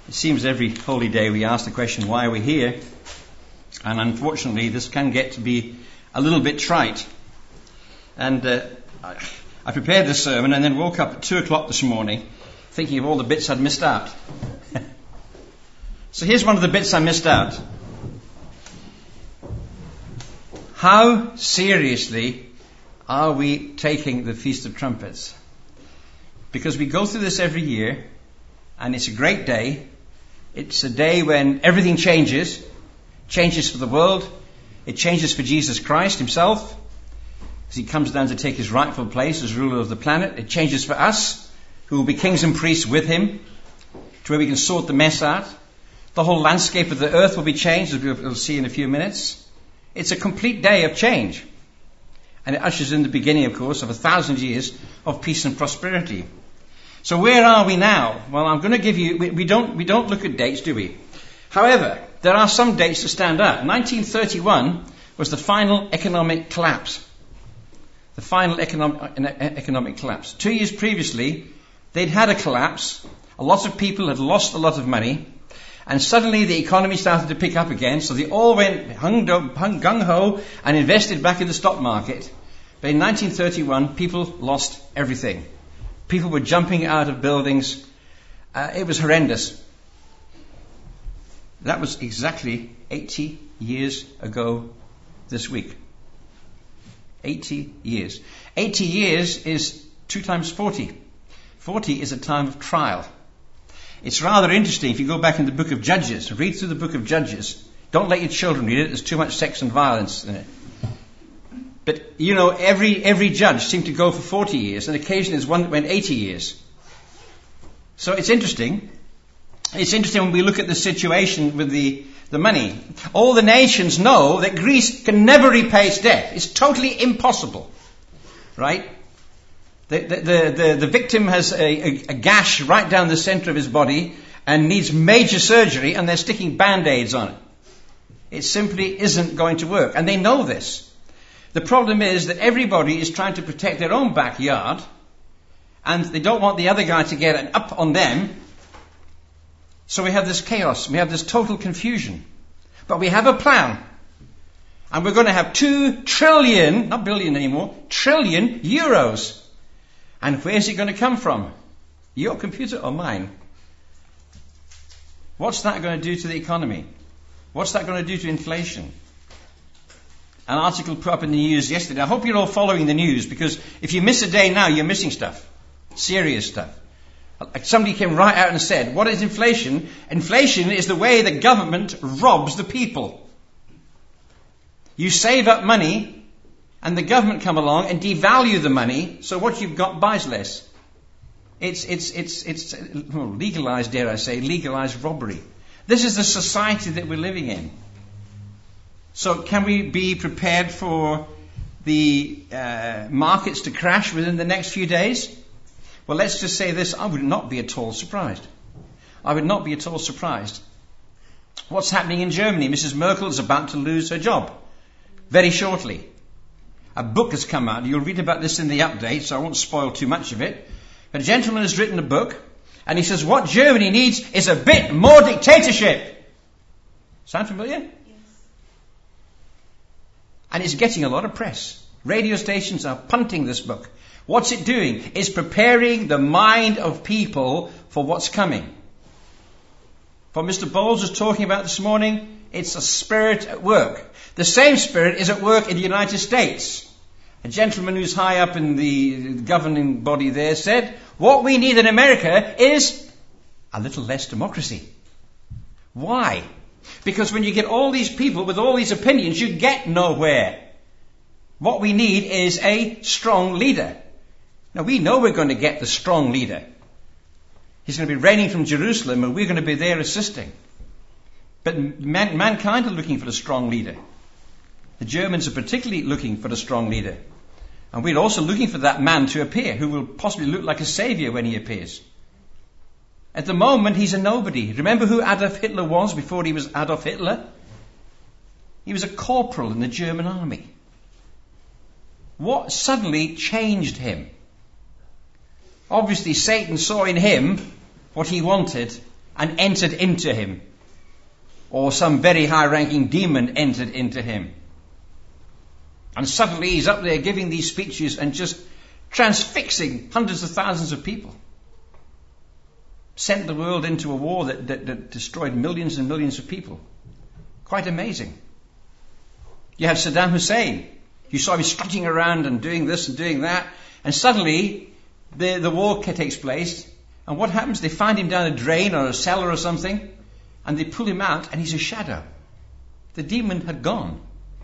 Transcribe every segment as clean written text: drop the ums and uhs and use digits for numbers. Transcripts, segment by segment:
It seems every holy day we ask the question, why are we here? And unfortunately, this can get to be a little bit trite. And I prepared this sermon and then woke up at 2 o'clock this morning thinking of all the bits I'd missed out. So here's one of the bits I missed out. How seriously are we taking the Feast of Trumpets? Because we go through this every year, and it's a great day. It's a day when everything changes for the world. It changes for Jesus Christ himself, as he comes down to take his rightful place as ruler of the planet. It changes for us, who will be kings and priests with him, to where we can sort the mess out. The whole landscape of the earth will be changed, as we'll see in a few minutes. It's a complete day of change. And it ushers in the beginning, of course, of 1,000 years of peace and prosperity. So where are we now? Well, I'm going to give you, we don't look at dates, do we? However, there are some dates that stand out. 1931 was the final economic collapse. The final economic collapse. 2 years previously, they'd had a collapse. A lot of people had lost a lot of money. And suddenly the economy started to pick up again, so they all went gung-ho and invested back in the stock market. But in 1931, people lost everything. People were jumping out of buildings. It was horrendous. That was exactly 80 years ago this week. 80 years. 80 years is 2 times 40. 40 is a time of trial. It's rather interesting if you go back in the book of Judges, read through the book of Judges. Don't let your children read it, there's too much sex and violence in it. But, you know, every judge seemed to go for 40 years, and occasionally there's one that went 80 years. So it's interesting. It's interesting when we look at the situation with the money. All the nations know that Greece can never repay its debt. It's totally impossible. Right? The victim has a gash right down the center of his body and needs major surgery, and they're sticking band-aids on it. It simply isn't going to work. And they know this. The problem is that everybody is trying to protect their own backyard, and they don't want the other guy to get an up on them. So we have this chaos. We have this total confusion. But we have a plan. And we're going to have 2 trillion, not billion anymore, trillion euros. And where's it going to come from? Your computer or mine? What's that going to do to the economy? What's that going to do to inflation? An article put up in the news yesterday. I hope you're all following the news, because if you miss a day now, you're missing stuff. Serious stuff. Somebody came right out and said, what is inflation? Inflation is the way the government robs the people. You save up money, and the government come along and devalue the money, so what you've got buys less. It's legalized, dare I say, legalized robbery. This is the society that we're living in. So can we be prepared for the markets to crash within the next few days? Well, let's just say this. I would not be at all surprised. I would not be at all surprised. What's happening in Germany? Mrs. Merkel is about to lose her job very shortly. A book has come out. You'll read about this in the update, so I won't spoil too much of it. But a gentleman has written a book, and he says what Germany needs is a bit more dictatorship. Sound familiar? Yes. And it's getting a lot of press. Radio stations are punting this book. What's it doing? It's preparing the mind of people for what's coming. What Mr. Bowles was talking about this morning, it's a spirit at work. The same spirit is at work in the United States. A gentleman who's high up in the governing body there said, what we need in America is a little less democracy. Why? Because when you get all these people with all these opinions, you get nowhere. What we need is a strong leader. Now, we know we're going to get the strong leader. He's going to be reigning from Jerusalem, and we're going to be there assisting. But mankind are looking for a strong leader. The Germans are particularly looking for a strong leader. And we're also looking for that man to appear, who will possibly look like a savior when he appears. At the moment, he's a nobody. Remember who Adolf Hitler was before he was Adolf Hitler? He was a corporal in the German army. What suddenly changed him? Obviously, Satan saw in him what he wanted, and entered into him. Or some very high-ranking demon entered into him. And suddenly he's up there giving these speeches and just transfixing hundreds of thousands of people. Sent the world into a war that destroyed millions and millions of people. Quite amazing. You have Saddam Hussein. You saw him strutting around and doing this and doing that. And suddenly the war takes place. And what happens? They find him down a drain or a cellar or something. And they pull him out and he's a shadow. The demon had gone.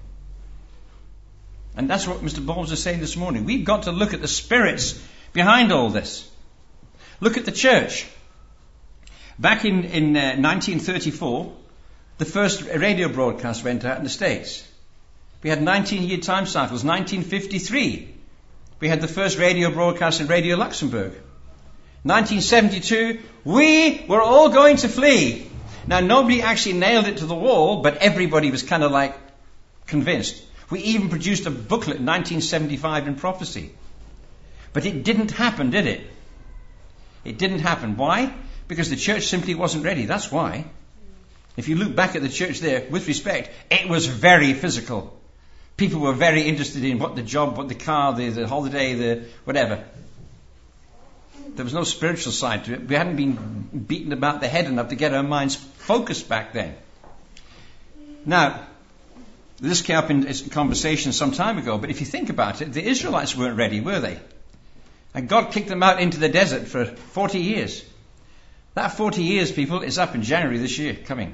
And that's what Mr. Bowles is saying this morning. We've got to look at the spirits behind all this. Look at the church. Back in 1934, the first radio broadcast went out in the States. We had 19-year time cycles. 1953, we had the first radio broadcast in Radio Luxembourg. 1972, we were all going to flee. Now, nobody actually nailed it to the wall, but everybody was kind of like convinced. We even produced a booklet in 1975 in prophecy. But it didn't happen, did it? It didn't happen. Why? Because the church simply wasn't ready. That's why. If you look back at the church there, with respect, it was very physical. People were very interested in what the job, what the car, the holiday, the whatever. There was no spiritual side to it. We hadn't been beaten about the head enough to get our minds focused back then. Now, this came up in conversation some time ago, but if you think about it, the Israelites weren't ready, were they? And God kicked them out into the desert for 40 years. That 40 years, people, is up in January this year, coming.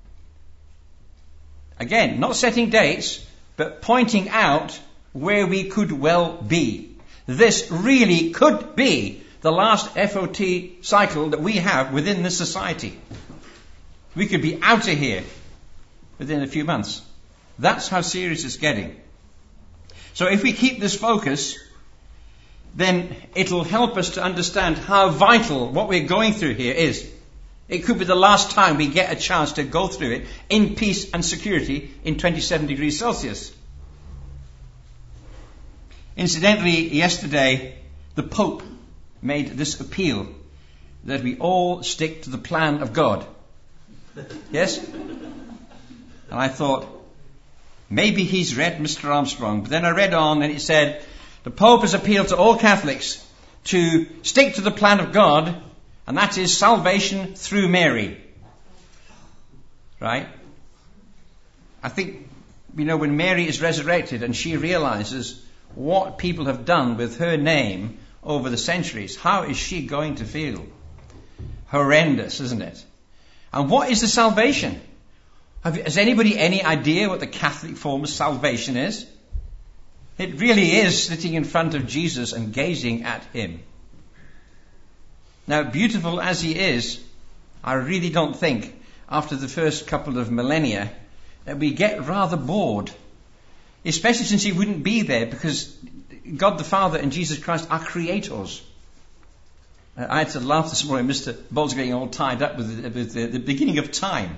Again, not setting dates, but pointing out where we could well be. This really could be the last FOT cycle that we have within this society. We could be out of here within a few months. That's how serious it's getting. So if we keep this focus, then it'll help us to understand how vital what we're going through here is. It could be the last time we get a chance to go through it in peace and security in 27 degrees Celsius. Incidentally, yesterday, the Pope made this appeal that we all stick to the plan of God. Yes? And I thought, maybe he's read Mr. Armstrong. But then I read on and it said, the Pope has appealed to all Catholics to stick to the plan of God, and that is salvation through Mary. Right? I think, when Mary is resurrected and she realizes what people have done with her name over the centuries, how is she going to feel? Horrendous, isn't it? And what is the salvation? Has anybody any idea what the Catholic form of salvation is? It really is sitting in front of Jesus and gazing at him. Now, beautiful as he is, I really don't think, after the first couple of millennia, that we get rather bored. Especially since he wouldn't be there, because God the Father and Jesus Christ are creators. I had to laugh this morning, Mr. Bowles getting all tied up with the beginning of time.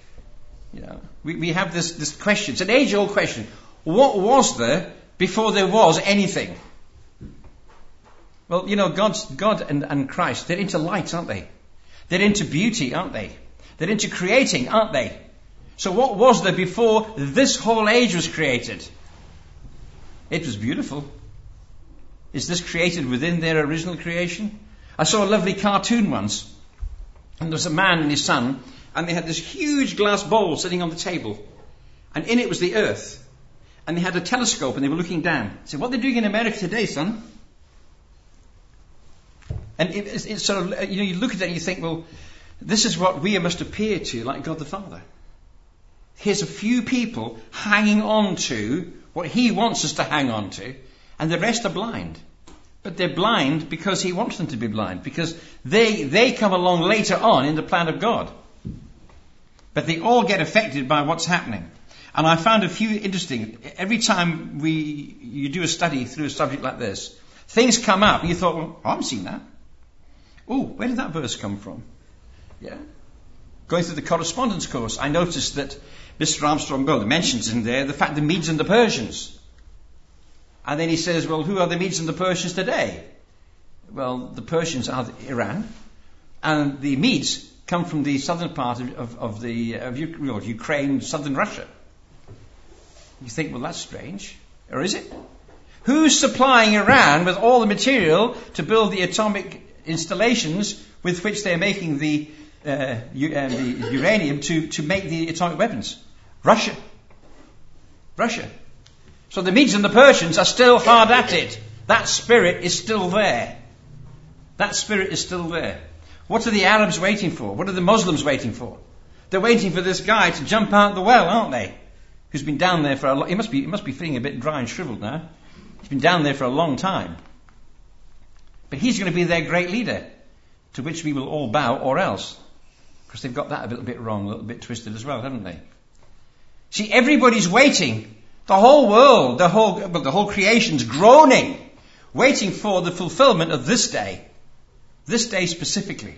We have this question. It's an age-old question. What was there before there was anything? Well, God and Christ, they're into light, aren't they? They're into beauty, aren't they? They're into creating, aren't they? So what was there before this whole age was created? It was beautiful. Is this created within their original creation? I saw a lovely cartoon once, and there was a man and his son, and they had this huge glass bowl sitting on the table, and in it was the earth, and they had a telescope and they were looking down. I said, what are they doing in America today, son? And it's sort of, you look at it and you think, well, this is what we must appear to, like God the Father. Here's a few people hanging on to what he wants us to hang on to, and the rest are blind. But they're blind because he wants them to be blind, because they come along later on in the plan of God. But they all get affected by what's happening. And I found a few interesting. Every time you do a study through a subject like this, things come up and you thought, well, I haven't seen that. Oh, where did that verse come from? Yeah. Going through the correspondence course, I noticed that Mr. Armstrong mentions in there the fact the Medes and the Persians. And then he says, well, who are the Medes and the Persians today? Well, the Persians are Iran, and the Medes come from the southern part of Ukraine, southern Russia. You think, well, that's strange. Or is it? Who's supplying Iran with all the material to build the atomic installations with which they're making the uranium to make the atomic weapons? Russia. So the Medes and the Persians are still hard at it. That spirit is still there. What are the Arabs waiting for? What are the Muslims waiting for? They're waiting for this guy to jump out the well, aren't they? Who's been down there for a long... He must be feeling a bit dry and shriveled now. He's been down there for a long time. But he's going to be their great leader, to which we will all bow, or else. Because they've got that a little bit wrong, a little bit twisted as well, haven't they? See, everybody's waiting. The whole world, the whole creation's groaning, waiting for the fulfillment of this day. This day specifically.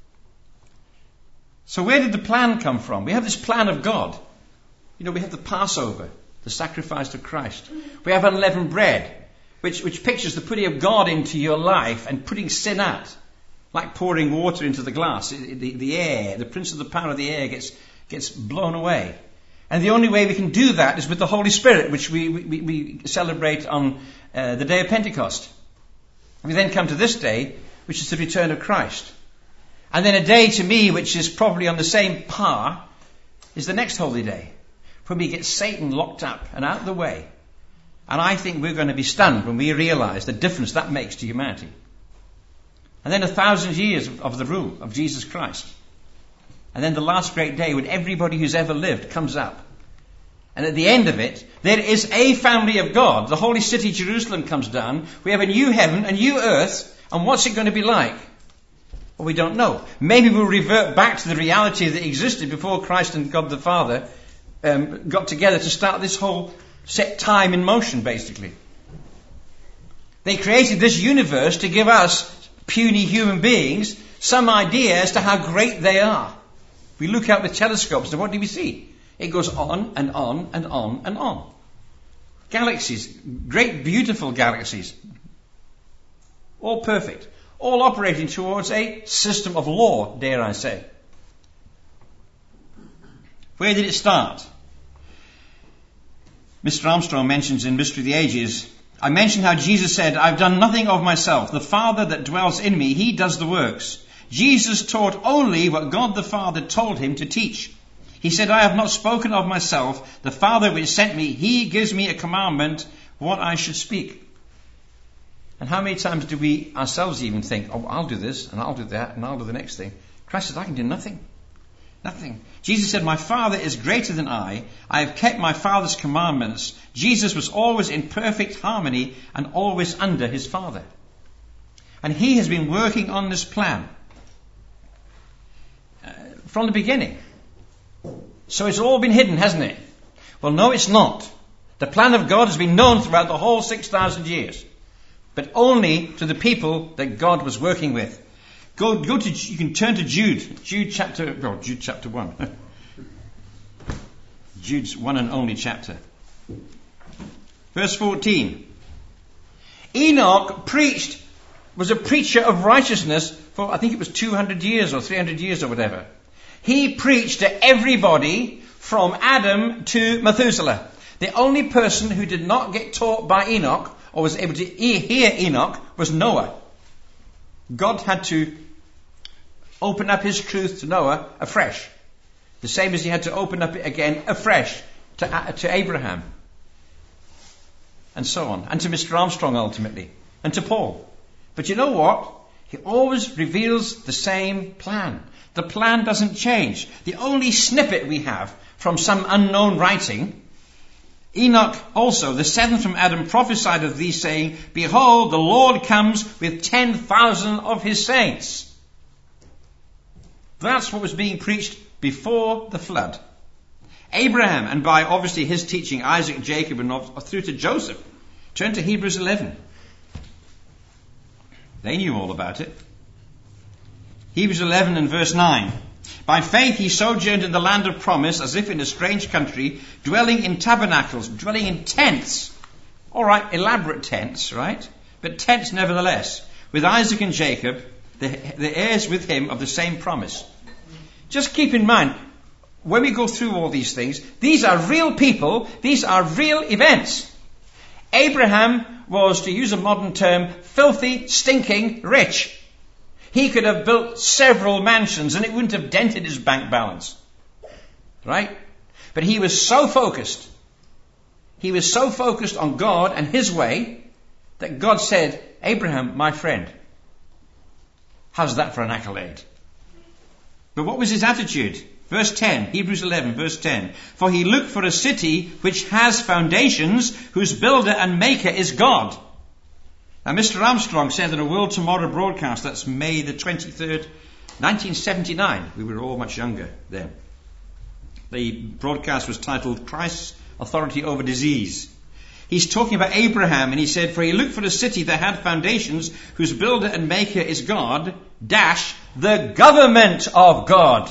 So where did the plan come from? We have this plan of God. We have the Passover, the sacrifice of Christ. We have unleavened bread, which pictures the putting of God into your life and putting sin out, like pouring water into the glass. The air, the prince of the power of the air gets blown away. And the only way we can do that is with the Holy Spirit, which we celebrate on the day of Pentecost. We then come to this day, which is the return of Christ. And then a day to me, which is probably on the same par, is the next holy day, when we get Satan locked up and out of the way. And I think we're going to be stunned when we realize the difference that makes to humanity. And then 1,000 years of the rule of Jesus Christ. And then the last great day when everybody who's ever lived comes up. And at the end of it, there is a family of God. The holy city Jerusalem comes down. We have a new heaven, a new earth. And what's it going to be like? Well, we don't know. Maybe we'll revert back to the reality that existed before Christ and God the Father got together to start this whole set time in motion, basically. They created this universe to give us, puny human beings, some idea as to how great they are. We look out with telescopes, and what do we see? It goes on and on and on and on. Galaxies, great beautiful galaxies. All perfect. All operating towards a system of law, dare I say. Where did it start? Mr. Armstrong mentions in Mystery of the Ages, I mentioned how Jesus said, I've done nothing of myself. The Father that dwells in me, he does the works. Jesus taught only what God the Father told him to teach. He said, I have not spoken of myself. The Father which sent me, he gives me a commandment what I should speak. And how many times do we ourselves even think, oh, I'll do this, and I'll do that, and I'll do the next thing. Christ said, I can do nothing. Nothing. Jesus said, my Father is greater than I. I have kept my Father's commandments. Jesus was always in perfect harmony and always under his Father. And he has been working on this plan from the beginning. So it's all been hidden, hasn't it? Well, no, it's not. The plan of God has been known throughout the whole 6,000 years. But only to the people that God was working with. You can turn to Jude chapter 1. Jude's one and only chapter. Verse 14. Enoch was a preacher of righteousness for, I think it was 200 years or 300 years or whatever. He preached to everybody from Adam to Methuselah. The only person who did not get taught by Enoch or was able to hear Enoch was Noah. God had to open up his truth to Noah afresh. The same as he had to open up it again afresh to Abraham. And so on. And to Mr. Armstrong ultimately. And to Paul. But you know what? He always reveals the same plan. The plan doesn't change. The only snippet we have from some unknown writing, Enoch also, the seventh from Adam, prophesied of these, saying, behold, the Lord comes with 10,000 of his saints. That's what was being preached before the flood. Abraham, and by obviously his teaching, Isaac, Jacob, and through to Joseph. Turn to Hebrews 11. They knew all about it. Hebrews 11 and verse 9. By faith he sojourned in the land of promise, as if in a strange country, dwelling in tabernacles, dwelling in tents. All right, elaborate tents, right? But tents nevertheless, with Isaac and Jacob, the heirs with him of the same promise. Just keep in mind, when we go through all these things, these are real people, these are real events. Abraham was, to use a modern term, filthy, stinking rich. He could have built several mansions and it wouldn't have dented his bank balance. Right? But he was so focused. He was so focused on God and his way that God said, Abraham, my friend. How's that for an accolade? But what was his attitude? Verse 10, Hebrews 11, verse 10. For he looked for a city which has foundations, whose builder and maker is God. Now, Mr. Armstrong said in a World Tomorrow broadcast, that's May the 23rd, 1979. We were all much younger then. The broadcast was titled Christ's Authority Over Disease. He's talking about Abraham, and he said, for he looked for a city that had foundations, whose builder and maker is God, dash, the government of God.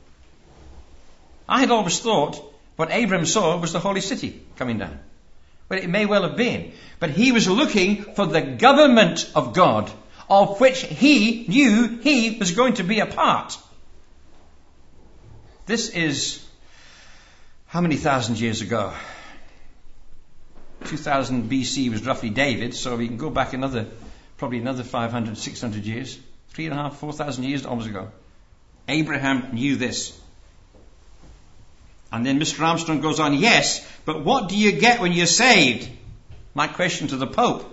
I had always thought what Abraham saw was the holy city coming down. Well, it may well have been. But he was looking for the government of God, of which he knew he was going to be a part. This is how many thousand years ago? 2000 BC was roughly David, so we can go back probably another 500, 600 years. 3,500, 4,000 years almost ago. Abraham knew this. And then Mr. Armstrong goes on, yes, but what do you get when you're saved? My question to the Pope.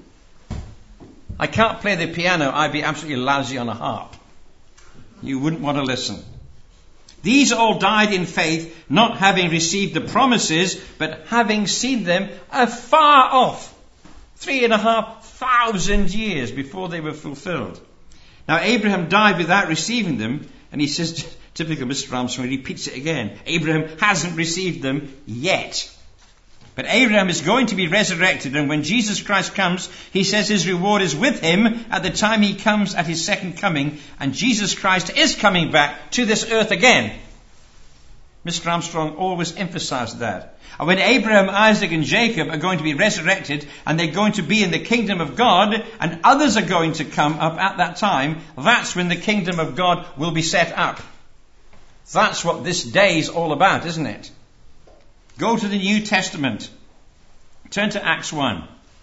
I can't play the piano. I'd be absolutely lousy on a harp. You wouldn't want to listen. These all died in faith, not having received the promises, but having seen them afar off. 3,500 years before they were fulfilled. Now Abraham died without receiving them, and he says, typical Mr. Armstrong, he repeats it again. Abraham hasn't received them yet. But Abraham is going to be resurrected, and when Jesus Christ comes, he says his reward is with him at the time he comes at his second coming, and Jesus Christ is coming back to this earth again. Mr. Armstrong always emphasized that. And when Abraham, Isaac and Jacob are going to be resurrected, and they're going to be in the kingdom of God, and others are going to come up at that time, that's when the kingdom of God will be set up. That's what this day is all about, isn't it? Go to the New Testament. Turn to Acts 1.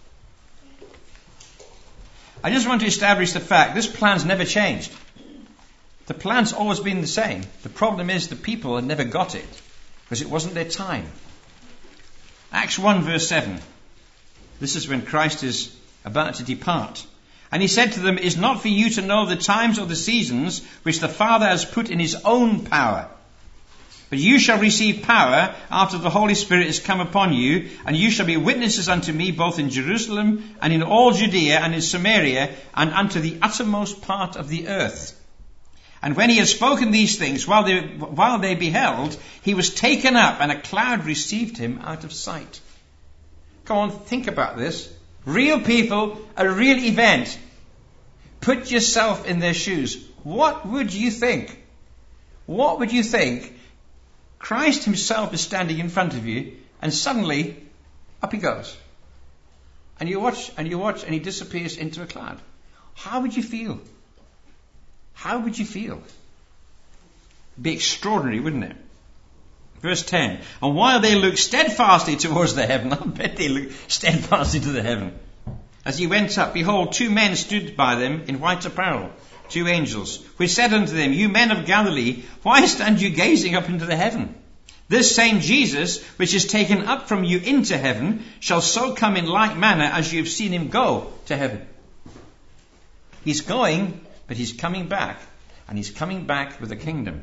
I just want to establish the fact this plan's never changed. The plan's always been the same. The problem is the people had never got it because it wasn't their time. Acts 1 verse 7. This is when Christ is about to depart. And he said to them, it is not for you to know the times or the seasons which the Father has put in his own power. But you shall receive power after the Holy Spirit is come upon you, and you shall be witnesses unto me both in Jerusalem and in all Judea and in Samaria and unto the uttermost part of the earth. And when he had spoken these things, while they beheld, he was taken up, and a cloud received him out of sight. Come on, think about this. Real people, a real event. Put yourself in their shoes. What would you think? What would you think? Christ himself is standing in front of you, and suddenly, up he goes. And you watch, and he disappears into a cloud. How would you feel? How would you feel? It'd be extraordinary, wouldn't it? Verse 10. And while they looked steadfastly towards the heaven, I bet they looked steadfastly to the heaven. As he went up, behold, 2 men stood by them in white apparel, 2 angels, which said unto them, you men of Galilee, why stand you gazing up into the heaven? This same Jesus, which is taken up from you into heaven, shall so come in like manner as you have seen him go to heaven. He's going, but he's coming back, and he's coming back with a kingdom.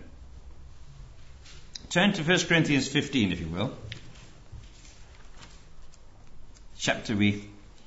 Turn to 1 Corinthians 15, if you will. Chapter we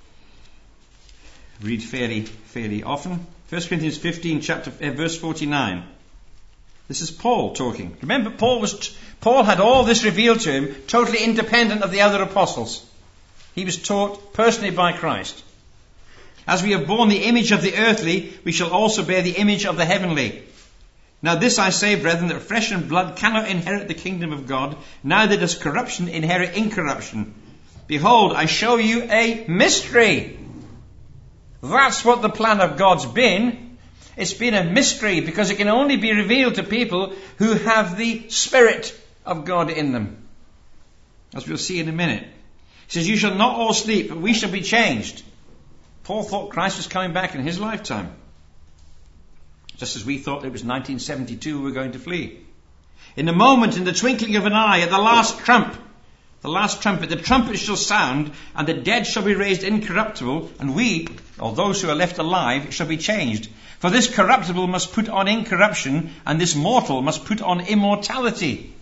read fairly often. 1 Corinthians 15, verse 49. This is Paul talking. Remember, Paul had all this revealed to him, totally independent of the other apostles. He was taught personally by Christ. As we have borne the image of the earthly, we shall also bear the image of the heavenly. Now this I say, brethren, that flesh and blood cannot inherit the kingdom of God, neither does corruption inherit incorruption. Behold, I show you a mystery. That's what the plan of God's been. It's been a mystery because it can only be revealed to people who have the Spirit of God in them. As we'll see in a minute. He says, you shall not all sleep, but we shall be changed. Paul thought Christ was coming back in his lifetime. Just as we thought it was 1972 we were going to flee. In a moment, in the twinkling of an eye, at the last trumpet, the trumpet shall sound, and the dead shall be raised incorruptible, and we, or those who are left alive, shall be changed. For this corruptible must put on incorruption, and this mortal must put on immortality.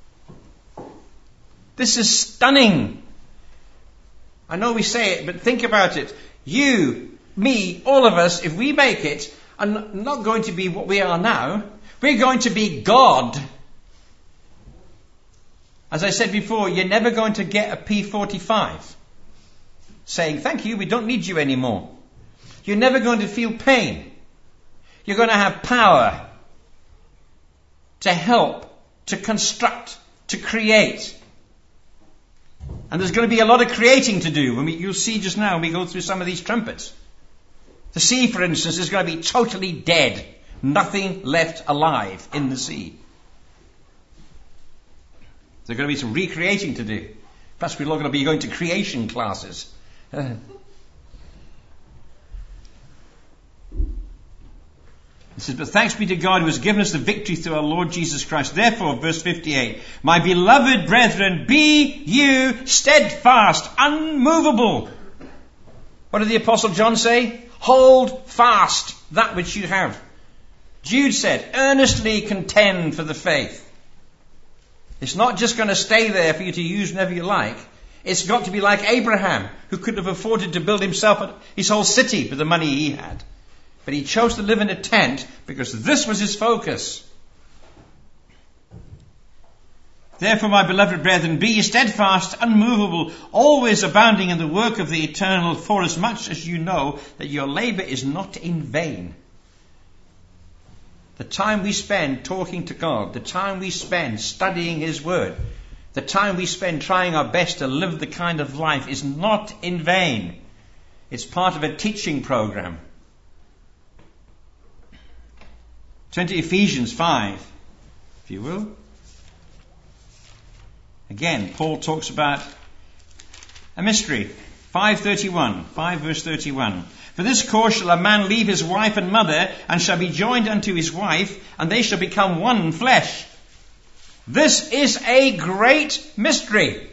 This is stunning. I know we say it, but think about it. You, me, all of us, if we make it, are not going to be what we are now. We're going to be God. As I said before, you're never going to get a P45 saying, thank you, we don't need you anymore. You're never going to feel pain. You're going to have power to help, to construct, to create. And there's going to be a lot of creating to do. You'll see just now when we go through some of these trumpets. The sea, for instance, is going to be totally dead. Nothing left alive in the sea. There's going to be some recreating to do. Perhaps we're all going to be going to creation classes. It says, but thanks be to God who has given us the victory through our Lord Jesus Christ. Therefore, verse 58, my beloved brethren, be you steadfast, unmovable. What did the Apostle John say? Hold fast that which you have. Jude said, earnestly contend for the faith. It's not just going to stay there for you to use whenever you like. It's got to be like Abraham, who could have afforded to build himself his whole city with the money he had. But he chose to live in a tent because this was his focus. Therefore, my beloved brethren, be ye steadfast, unmovable, always abounding in the work of the eternal, forasmuch as you know that your labour is not in vain. The time we spend talking to God, the time we spend studying His Word, the time we spend trying our best to live the kind of life is not in vain. It's part of a teaching program. Turn to Ephesians 5, if you will. Again, Paul talks about a mystery. 5 verse 31. For this cause shall a man leave his wife and mother, and shall be joined unto his wife, and they shall become one flesh. This is a great mystery.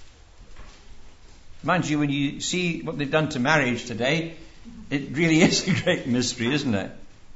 Mind you, when you see what they've done to marriage today, it really is a great mystery, isn't it?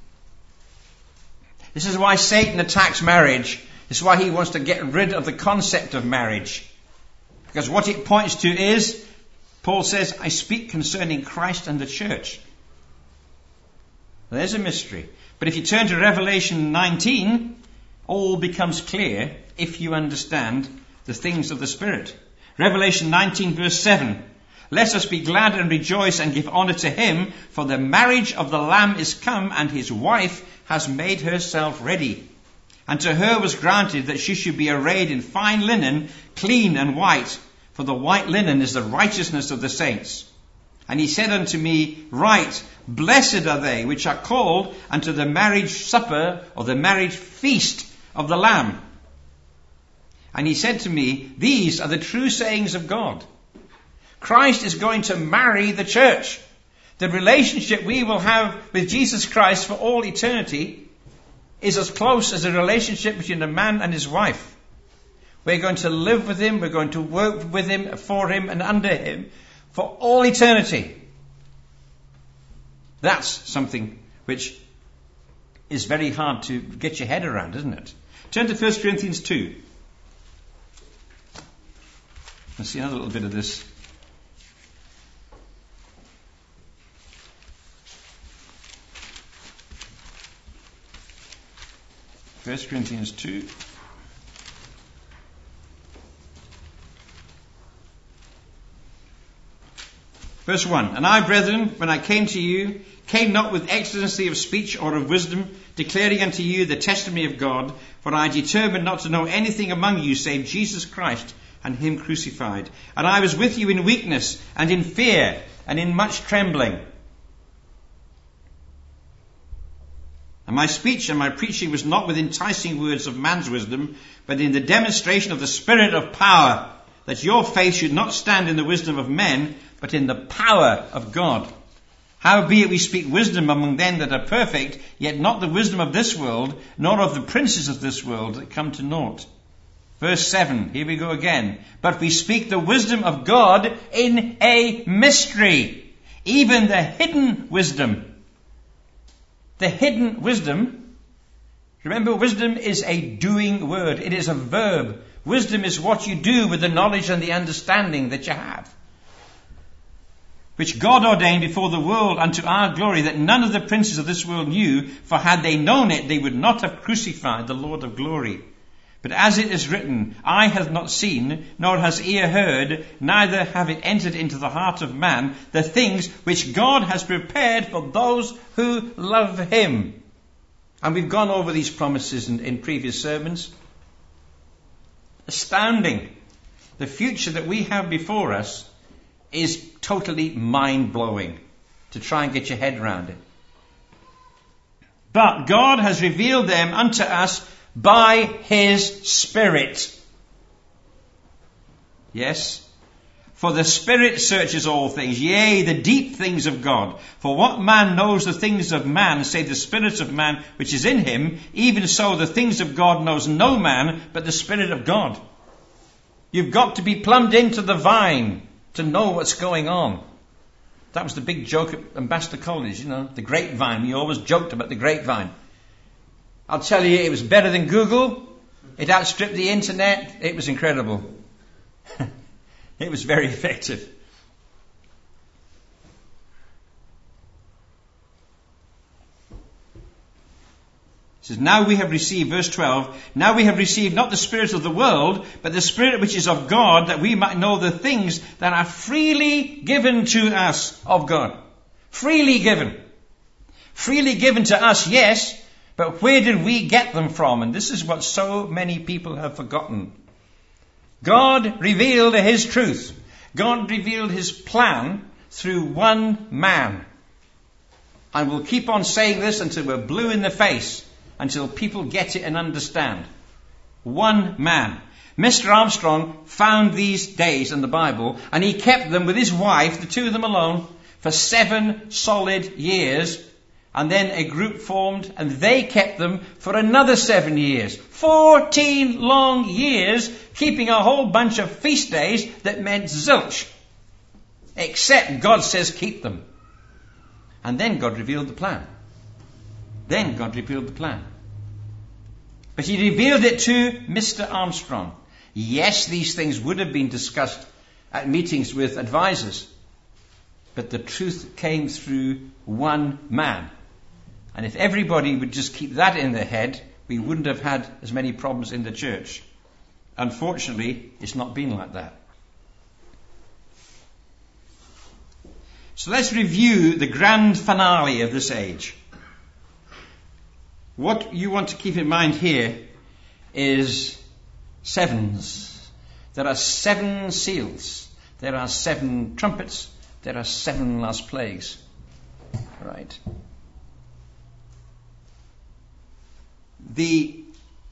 This is why Satan attacks marriage. This is why he wants to get rid of the concept of marriage. Because what it points to is, Paul says, I speak concerning Christ and the church. There's a mystery. But if you turn to Revelation 19, all becomes clear if you understand the things of the Spirit. Revelation 19 verse 7. Let us be glad and rejoice and give honor to him, for the marriage of the Lamb is come, and his wife has made herself ready. And to her was granted that she should be arrayed in fine linen, clean and white, for the white linen is the righteousness of the saints. And he said unto me, Write, blessed are they which are called unto the marriage supper, or the marriage feast of the Lamb. And he said to me, These are the true sayings of God. Christ is going to marry the church. The relationship we will have with Jesus Christ for all eternity is as close as a relationship between a man and his wife. We're going to live with him, we're going to work with him, for him and under him for all eternity. That's something which is very hard to get your head around, isn't it? Turn to 1 Corinthians 2. Let's see another little bit of this. First Corinthians 2. Verse 1. And I, brethren, when I came to you, came not with excellency of speech or of wisdom, declaring unto you the testimony of God, for I determined not to know anything among you save Jesus Christ and him crucified. And I was with you in weakness and in fear and in much trembling. And my speech and my preaching was not with enticing words of man's wisdom, but in the demonstration of the Spirit of power, that your faith should not stand in the wisdom of men, but in the power of God. Howbeit we speak wisdom among them that are perfect, yet not the wisdom of this world, nor of the princes of this world that come to naught. Verse 7, here we go again. But we speak the wisdom of God in a mystery, even the hidden wisdom. The hidden wisdom, remember, wisdom is a doing word. It is a verb. Wisdom is what you do with the knowledge and the understanding that you have, which God ordained before the world unto our glory, that none of the princes of this world knew, for had they known it, they would not have crucified the Lord of glory. But as it is written, eye hath not seen, nor has ear heard, neither have it entered into the heart of man, the things which God has prepared for those who love him. And we've gone over these promises in previous sermons. Astounding. The future that we have before us is totally mind-blowing to try and get your head around it. But God has revealed them unto us by his Spirit. Yes. For the Spirit searches all things, yea, the deep things of God. For what man knows the things of man, save the Spirit of man which is in him? Even so the things of God knows no man but the Spirit of God. You've got to be plumbed into the vine to know what's going on. That was the big joke at Ambassador College, the grapevine. We always joked about the grapevine. I'll tell you, it was better than Google. It outstripped the internet. It was incredible. It was very effective. It says, now we have received, verse 12, now we have received not the spirit of the world, but the Spirit which is of God, that we might know the things that are freely given to us of God. Freely given. Freely given to us, yes, but where did we get them from? And this is what so many people have forgotten. God revealed his truth. God revealed his plan through one man. And we'll keep on saying this until we're blue in the face, until people get it and understand. One man. Mr. Armstrong found these days in the Bible, and he kept them with his wife, the two of them alone, for 7 solid years. And then a group formed, and they kept them for another 7 years. 14 long years, keeping a whole bunch of feast days that meant zilch. Except God says keep them. And then God revealed the plan. But he revealed it to Mr. Armstrong. Yes, these things would have been discussed at meetings with advisors. But the truth came through one man. And if everybody would just keep that in their head, we wouldn't have had as many problems in the church. Unfortunately, it's not been like that. So let's review the grand finale of this age. What you want to keep in mind here is 7s. There are 7 seals. There are 7 trumpets. There are 7 last plagues. Right. The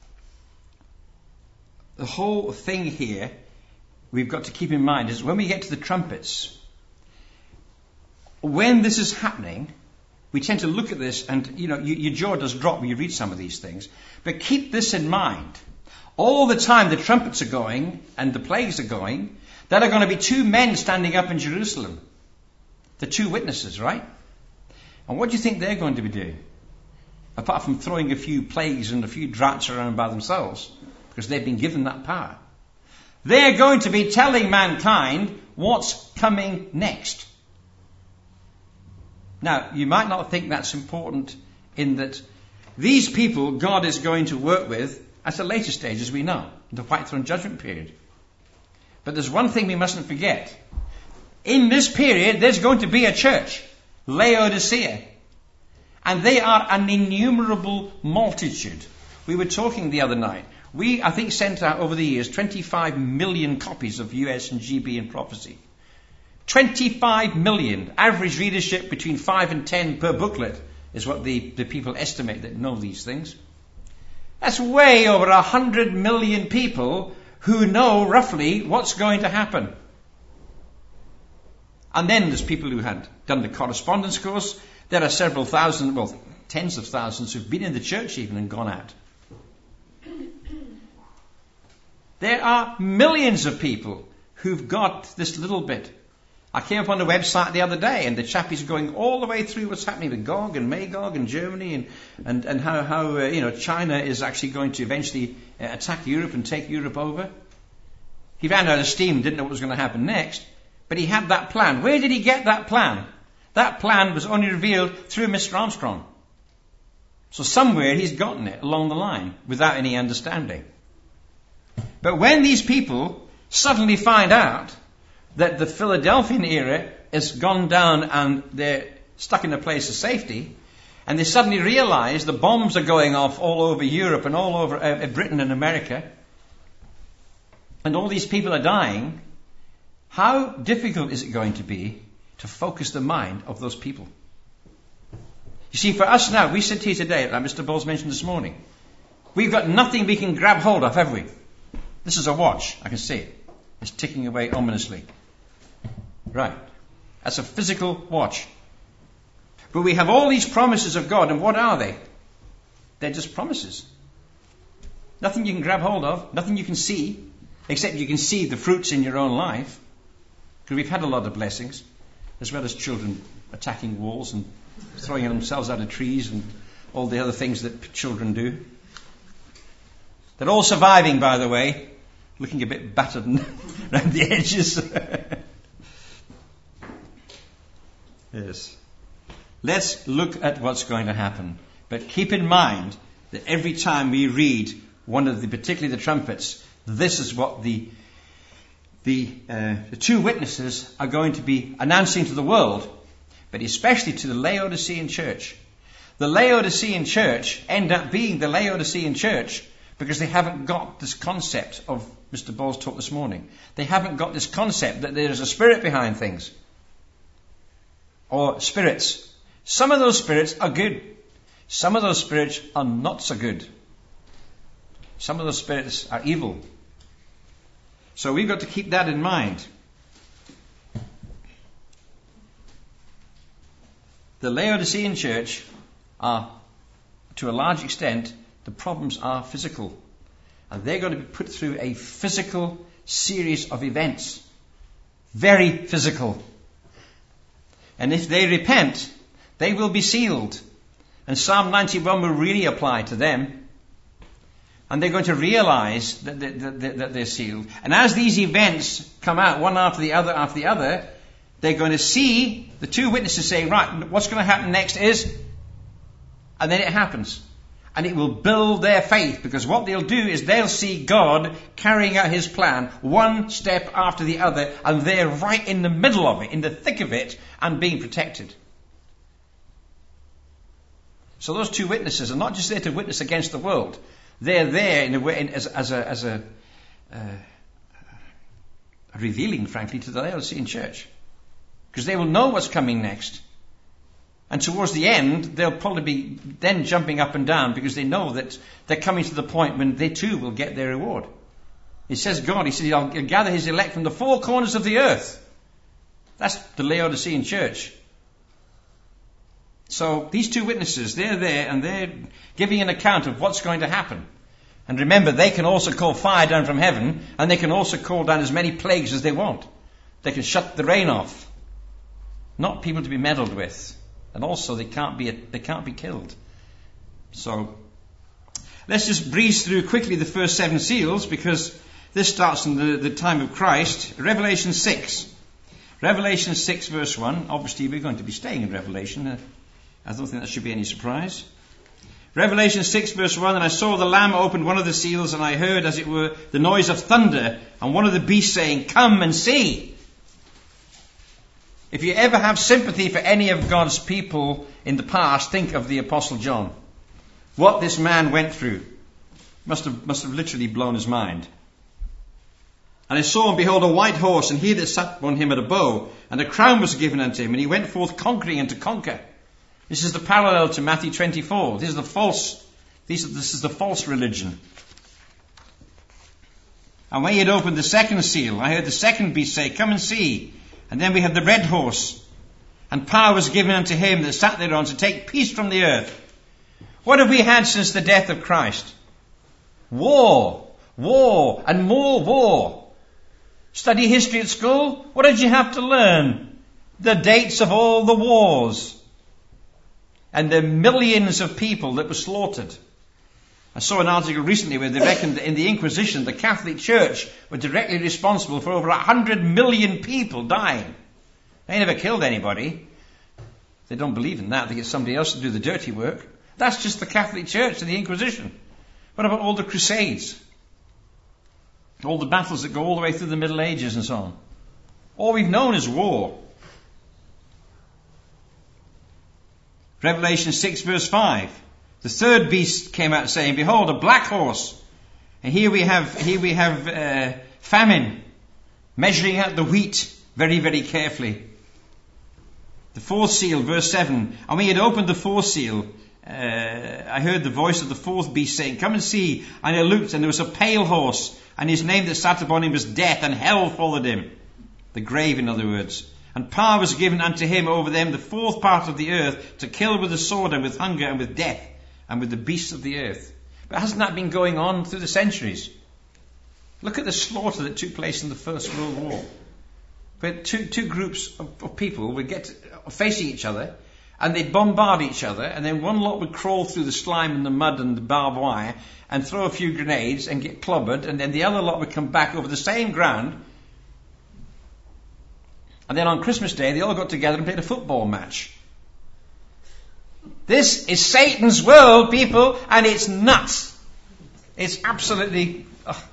whole thing here we've got to keep in mind is when we get to the trumpets, when this is happening, we tend to look at this and, your jaw does drop when you read some of these things. But keep this in mind. All the time the trumpets are going and the plagues are going, there are going to be 2 men standing up in Jerusalem. The 2 witnesses, right? And what do you think they're going to be doing? Apart from throwing a few plagues and a few droughts around by themselves, because they've been given that power. They're going to be telling mankind what's coming next. Now, you might not think that's important in that these people God is going to work with at a later stage, as we know, the White Throne Judgment period. But there's one thing we mustn't forget. In this period, there's going to be a church, Laodicea. And they are an innumerable multitude. We were talking the other night. We, I think, sent out over the years 25 million copies of US and GB and Prophecy. 25 million. Average readership between 5 and 10 per booklet. is what the people estimate that know these things. That's way over 100 million people who know roughly what's going to happen. And then there's people who had done the correspondence course. There are several thousand, well, tens of thousands who've been in the church even and gone out. There are millions of people who've got this little bit. I came up on the website the other day, and the chap is going all the way through what's happening with Gog and Magog and Germany, and how China is actually going to eventually attack Europe and take Europe over. He ran out of steam, didn't know what was going to happen next, but he had that plan. Where did he get that plan? That plan was only revealed through Mr. Armstrong. So somewhere he's gotten it along the line without any understanding. But when these people suddenly find out that the Philadelphian era has gone down and they're stuck in a place of safety, and they suddenly realize the bombs are going off all over Europe and all over Britain and America, and all these people are dying, how difficult is it going to be to focus the mind of those people? You see, for us now, we sit here today, like Mr. Bowles mentioned this morning, we've got nothing we can grab hold of, have we? This is a watch. I can see it. It's ticking away ominously. Right. That's a physical watch. But we have all these promises of God, and what are they? They're just promises. Nothing you can grab hold of, nothing you can see, except you can see the fruits in your own life. Because we've had a lot of blessings, as well as children attacking walls and throwing themselves out of trees and all the other things that children do. They're all surviving, by the way, looking a bit battered around the edges. Yes. Let's look at what's going to happen. But keep in mind that every time we read one of the, particularly the trumpets, this is what the two witnesses are going to be announcing to the world, but especially to the Laodicean church. The Laodicean church end up being the Laodicean church because they haven't got this concept of Mr. Ball's talk this morning. They haven't got this concept that there's a spirit behind things. Or spirits. Some of those spirits are good. Some of those spirits are not so good. Some of those spirits are evil. So we've got to keep that in mind. The Laodicean church are, to a large extent, the problems are physical. And they're going to be put through a physical series of events. Very physical. And if they repent, they will be sealed. And Psalm 91 will really apply to them. And they're going to realize that they're sealed. And as these events come out, one after the other, they're going to see the two witnesses saying, right, what's going to happen next is, and then it happens. And it will build their faith, because what they'll do is they'll see God carrying out his plan one step after the other, and they're right in the middle of it, in the thick of it, and being protected. So those two witnesses are not just there to witness against the world. They're there in a way as a revealing, frankly, to the Laodicean church. Because they will know what's coming next. And towards the end, they'll probably be then jumping up and down because they know that they're coming to the point when they too will get their reward. He says he'll gather his elect from the four corners of the earth. That's the Laodicean church. So these two witnesses, they're there and they're giving an account of what's going to happen. And remember, they can also call fire down from heaven, and they can also call down as many plagues as they want. They can shut the rain off. Not people to be meddled with. And also they can't be killed. So let's just breeze through quickly the first 7 seals, because this starts in the time of Christ. Revelation 6. Revelation 6 verse 1. Obviously we're going to be staying in Revelation. I don't think that should be any surprise. Revelation 6 verse 1. And I saw the Lamb open one of the seals, and I heard as it were the noise of thunder, and one of the beasts saying, "Come and see." If you ever have sympathy for any of God's people in the past, think of the Apostle John. What this man went through must have literally blown his mind. And I saw and behold a white horse, and he that sat upon him had a bow, and a crown was given unto him, and he went forth conquering and to conquer. This is the parallel to Matthew 24. This is the false religion. And when he had opened the second seal, I heard the second beast say, "Come and see." And then we had the red horse. And power was given unto him that sat thereon to take peace from the earth. What have we had since the death of Christ? War. War. And more war. Study history at school? What did you have to learn? The dates of all the wars. And the millions of people that were slaughtered. I saw an article recently where they reckoned that in the Inquisition, the Catholic Church were directly responsible for over 100 million people dying. They never killed anybody. They don't believe in that. They get somebody else to do the dirty work. That's just the Catholic Church and the Inquisition. What about all the Crusades? All the battles that go all the way through the Middle Ages and so on. All we've known is war. Revelation 6 verse 5. The third beast came out saying, "Behold, a black horse." And here we have famine, measuring out the wheat very, very carefully. The fourth seal, verse 7. And when he had opened the fourth seal, I heard the voice of the fourth beast saying, "Come and see." And I looked, and there was a pale horse, and his name that sat upon him was Death, and hell followed him. The grave, in other words. And power was given unto him over them, the fourth part of the earth, to kill with the sword, and with hunger, and with death, and with the beasts of the earth. But hasn't that been going on through the centuries? Look at the slaughter that took place in the First World War. Where two groups of people would get facing each other, and they'd bombard each other, and then one lot would crawl through the slime and the mud and the barbed wire, and throw a few grenades and get clobbered, and then the other lot would come back over the same ground, and then on Christmas Day they all got together and played a football match. This is Satan's world, people, and it's nuts. It's absolutely...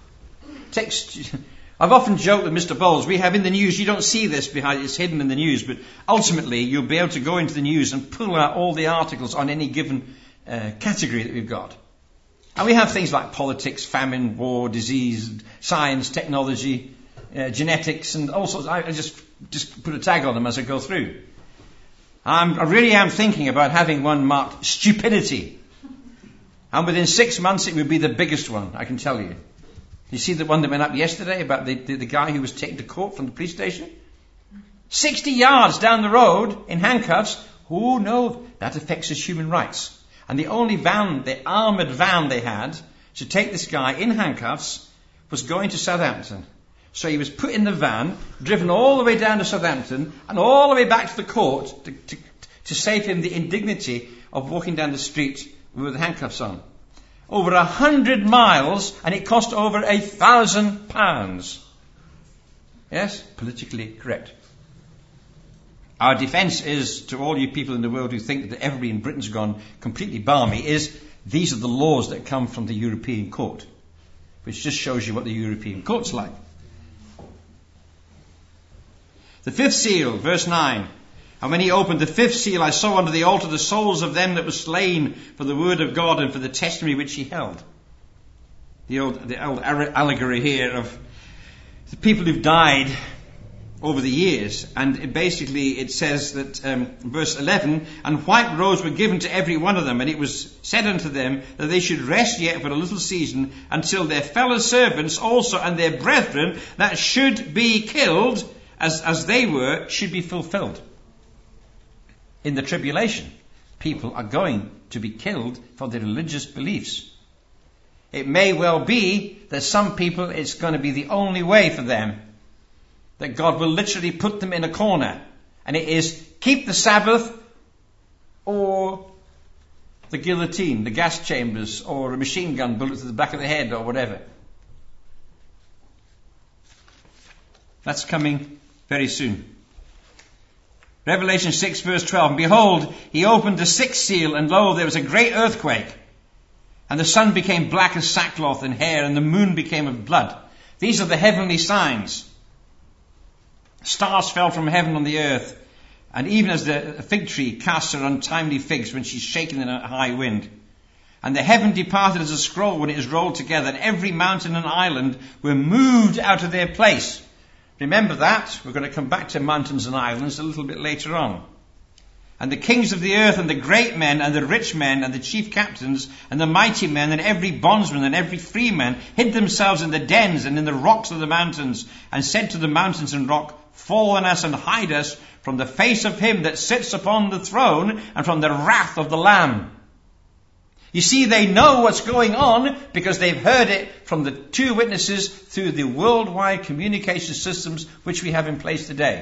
I've often joked with Mr. Bowles, we have in the news, you don't see this behind, it's hidden in the news, but ultimately you'll be able to go into the news and pull out all the articles on any given category that we've got. And we have things like politics, famine, war, disease, science, technology, genetics, and all sorts. I just put a tag on them as I go through. I really am thinking about having one marked stupidity. And within 6 months it would be the biggest one, I can tell you. You see the one that went up yesterday about the guy who was taken to court from the police station? 60 yards down the road in handcuffs. Oh no, that affects his human rights. And the only van, the armoured van they had to take this guy in handcuffs was going to Southampton. So he was put in the van, driven all the way down to Southampton and all the way back to the court to save him the indignity of walking down the street with the handcuffs on. Over 100 miles, and it cost over £1,000. Yes, politically correct. Our defence is, to all you people in the world who think that everybody in Britain's gone completely balmy, is these are the laws that come from the European Court. Which just shows you what the European Court's like. The fifth seal, verse 9. And when he opened the fifth seal, I saw under the altar the souls of them that were slain for the word of God and for the testimony which he held. The old allegory here of the people who've died over the years. And it says that, verse 11, and white robes were given to every one of them, and it was said unto them that they should rest yet for a little season until their fellow servants also and their brethren that should be killed as they were should be fulfilled. In the tribulation, people are going to be killed for their religious beliefs. It may well be that some people, it's going to be the only way for them, that God will literally put them in a corner. And it is keep the Sabbath or the guillotine, the gas chambers, or a machine gun bullet to the back of the head or whatever. That's coming very soon. Revelation 6 verse 12, and behold, he opened the sixth seal, and lo, there was a great earthquake. And the sun became black as sackcloth and hair, and the moon became of blood. These are the heavenly signs. Stars fell from heaven on the earth, and even as the fig tree casts her untimely figs when she's shaken in a high wind. And the heaven departed as a scroll when it is rolled together, and every mountain and island were moved out of their place. Remember that. We're going to come back to mountains and islands a little bit later on. And the kings of the earth and the great men and the rich men and the chief captains and the mighty men and every bondsman and every free man hid themselves in the dens and in the rocks of the mountains, and said to the mountains and rock, fall on us and hide us from the face of him that sits upon the throne and from the wrath of the Lamb. You see, they know what's going on because they've heard it from the two witnesses through the worldwide communication systems which we have in place today.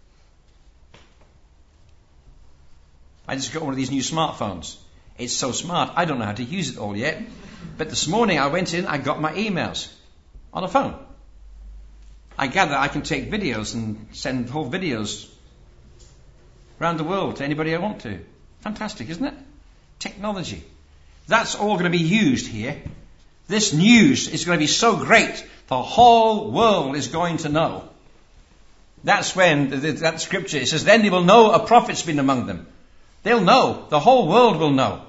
I just got one of these new smartphones. It's so smart, I don't know how to use it all yet. But this morning I went in, I got my emails on a phone. I gather I can take videos and send whole videos around the world to anybody I want to. Fantastic, isn't it? Technology. That's all going to be used here. This news is going to be so great, the whole world is going to know. That's when, that scripture, it says, then they will know a prophet's been among them. They'll know. The whole world will know.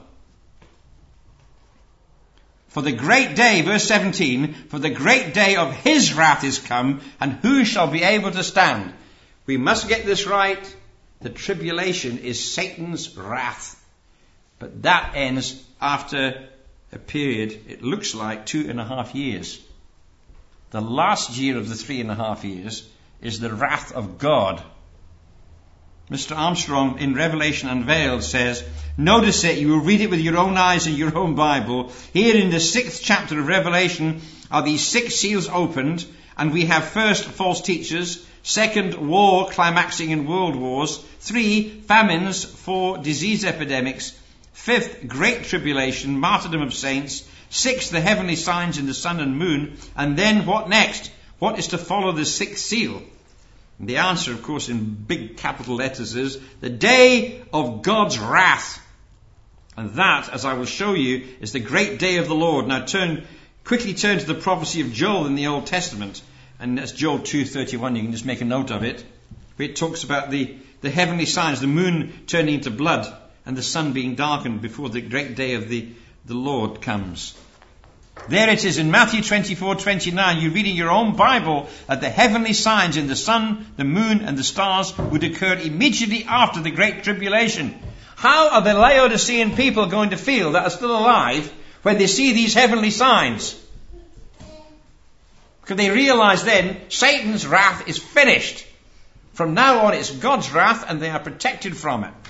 For the great day, verse 17, for the great day of his wrath is come, and who shall be able to stand? We must get this right. The tribulation is Satan's wrath. But that ends after a period, it looks like 2.5 years. The last year of the 3.5 years is the wrath of God. Mr. Armstrong in Revelation Unveiled says, notice it, you will read it with your own eyes in your own Bible. Here in the 6th chapter of Revelation are these 6 seals opened, and we have first false teachers, second war climaxing in world wars, 3 famines, 4 disease epidemics, 5th great tribulation, martyrdom of saints, 6th the heavenly signs in the sun and moon, and then what next? What is to follow the 6th seal? The answer, of course, in big capital letters is the day of God's wrath. And that, as I will show you, is the great day of the Lord. Now quickly turn to the prophecy of Joel in the Old Testament. And that's Joel 2:31. You can just make a note of it. Where it talks about the heavenly signs, the moon turning into blood and the sun being darkened before the great day of the Lord comes. There it is in Matthew 24:29. You read in your own Bible that the heavenly signs in the sun, the moon and the stars would occur immediately after the great tribulation. How are the Laodicean people going to feel that are still alive when they see these heavenly signs? Because they realize then Satan's wrath is finished. From now on it's God's wrath and they are protected from it.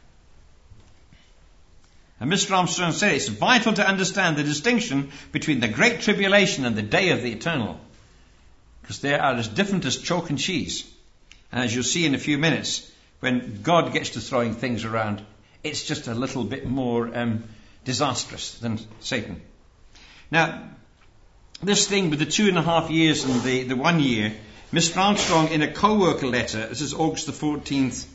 And Mr. Armstrong said it's vital to understand the distinction between the Great Tribulation and the Day of the Eternal. Because they are as different as chalk and cheese. And as you'll see in a few minutes, when God gets to throwing things around, it's just a little bit more disastrous than Satan. Now, this thing with the 2.5 years and the 1 year, Mr. Armstrong in a co-worker letter, this is August the 14th,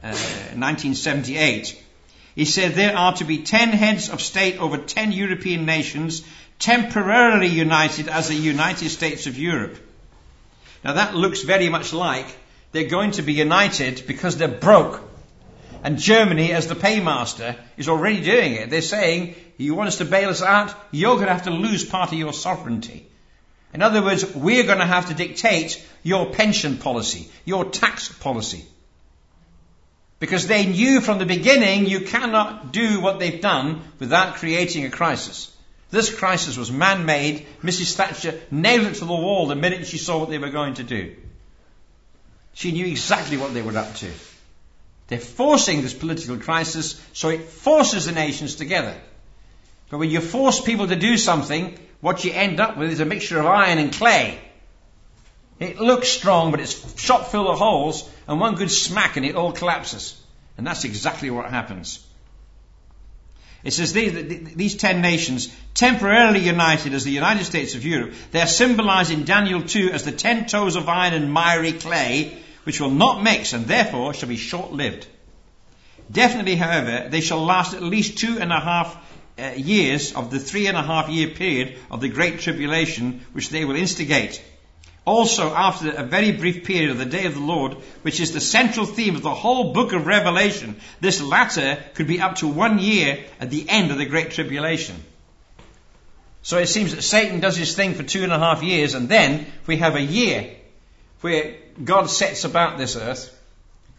1978, he said there are to be 10 heads of state over 10 European nations temporarily united as the United States of Europe. Now that looks very much like they're going to be united because they're broke. And Germany, as the paymaster, is already doing it. They're saying, you want us to bail us out? You're going to have to lose part of your sovereignty. In other words, we're going to have to dictate your pension policy, your tax policy. Because they knew from the beginning you cannot do what they've done without creating a crisis. This crisis was man-made. Mrs. Thatcher nailed it to the wall the minute she saw what they were going to do. She knew exactly what they were up to. They're forcing this political crisis, so it forces the nations together. But when you force people to do something, what you end up with is a mixture of iron and clay. It looks strong, but it's shot full of holes, and one good smack and it all collapses. And that's exactly what happens. It says these 10 nations, temporarily united as the United States of Europe, they are symbolized in Daniel 2 as the 10 toes of iron and miry clay, which will not mix and therefore shall be short-lived. Definitely, however, they shall last at least 2.5 years of the 3.5 year period of the Great Tribulation, which they will instigate. Also, after a very brief period of the Day of the Lord, which is the central theme of the whole book of Revelation, this latter could be up to 1 year at the end of the Great Tribulation. So it seems that Satan does his thing for 2.5 years, and then we have a year where God sets about this earth,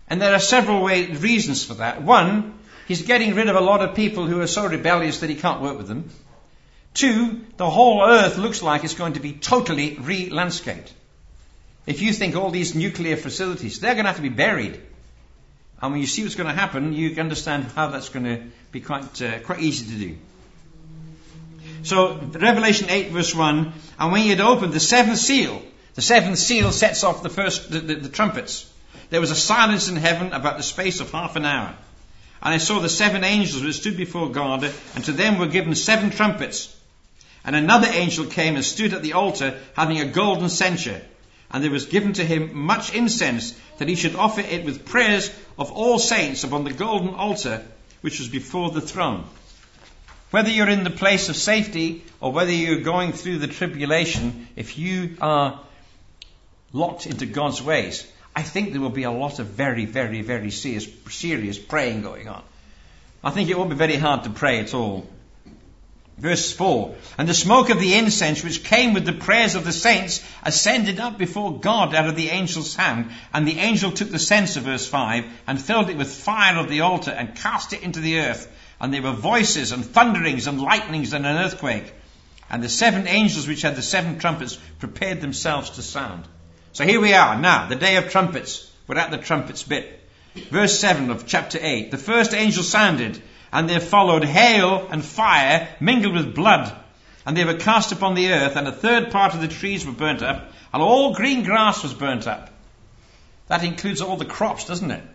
And there are several reasons for that. One, he's getting rid of a lot of people who are so rebellious that he can't work with them. Two, the whole earth looks like it's going to be totally re-landscaped. If you think all these nuclear facilities, they're going to have to be buried. And when you see what's going to happen, you can understand how that's going to be quite easy to do. So, Revelation 8 verse 1, and when he had opened the seventh seal sets off the trumpets. There was a silence in heaven about the space of half an hour. And I saw the 7 angels which stood before God, and to them were given 7 trumpets. And another angel came and stood at the altar, having a golden censer. And there was given to him much incense, that he should offer it with prayers of all saints upon the golden altar, which was before the throne. Whether you're in the place of safety, or whether you're going through the tribulation, if you are locked into God's ways, I think there will be a lot of very, very, very serious praying going on. I think it won't be very hard to pray at all. Verse 4, and the smoke of the incense which came with the prayers of the saints ascended up before God out of the angel's hand. And the angel took the censer, verse 5, and filled it with fire of the altar and cast it into the earth. And there were voices and thunderings and lightnings and an earthquake. And the 7 angels which had the 7 trumpets prepared themselves to sound. So here we are now, the day of trumpets. We're at the trumpets bit. Verse 7 of chapter 8. The first angel sounded, and there followed hail and fire mingled with blood. And they were cast upon the earth, and a third part of the trees were burnt up, and all green grass was burnt up. That includes all the crops, doesn't it?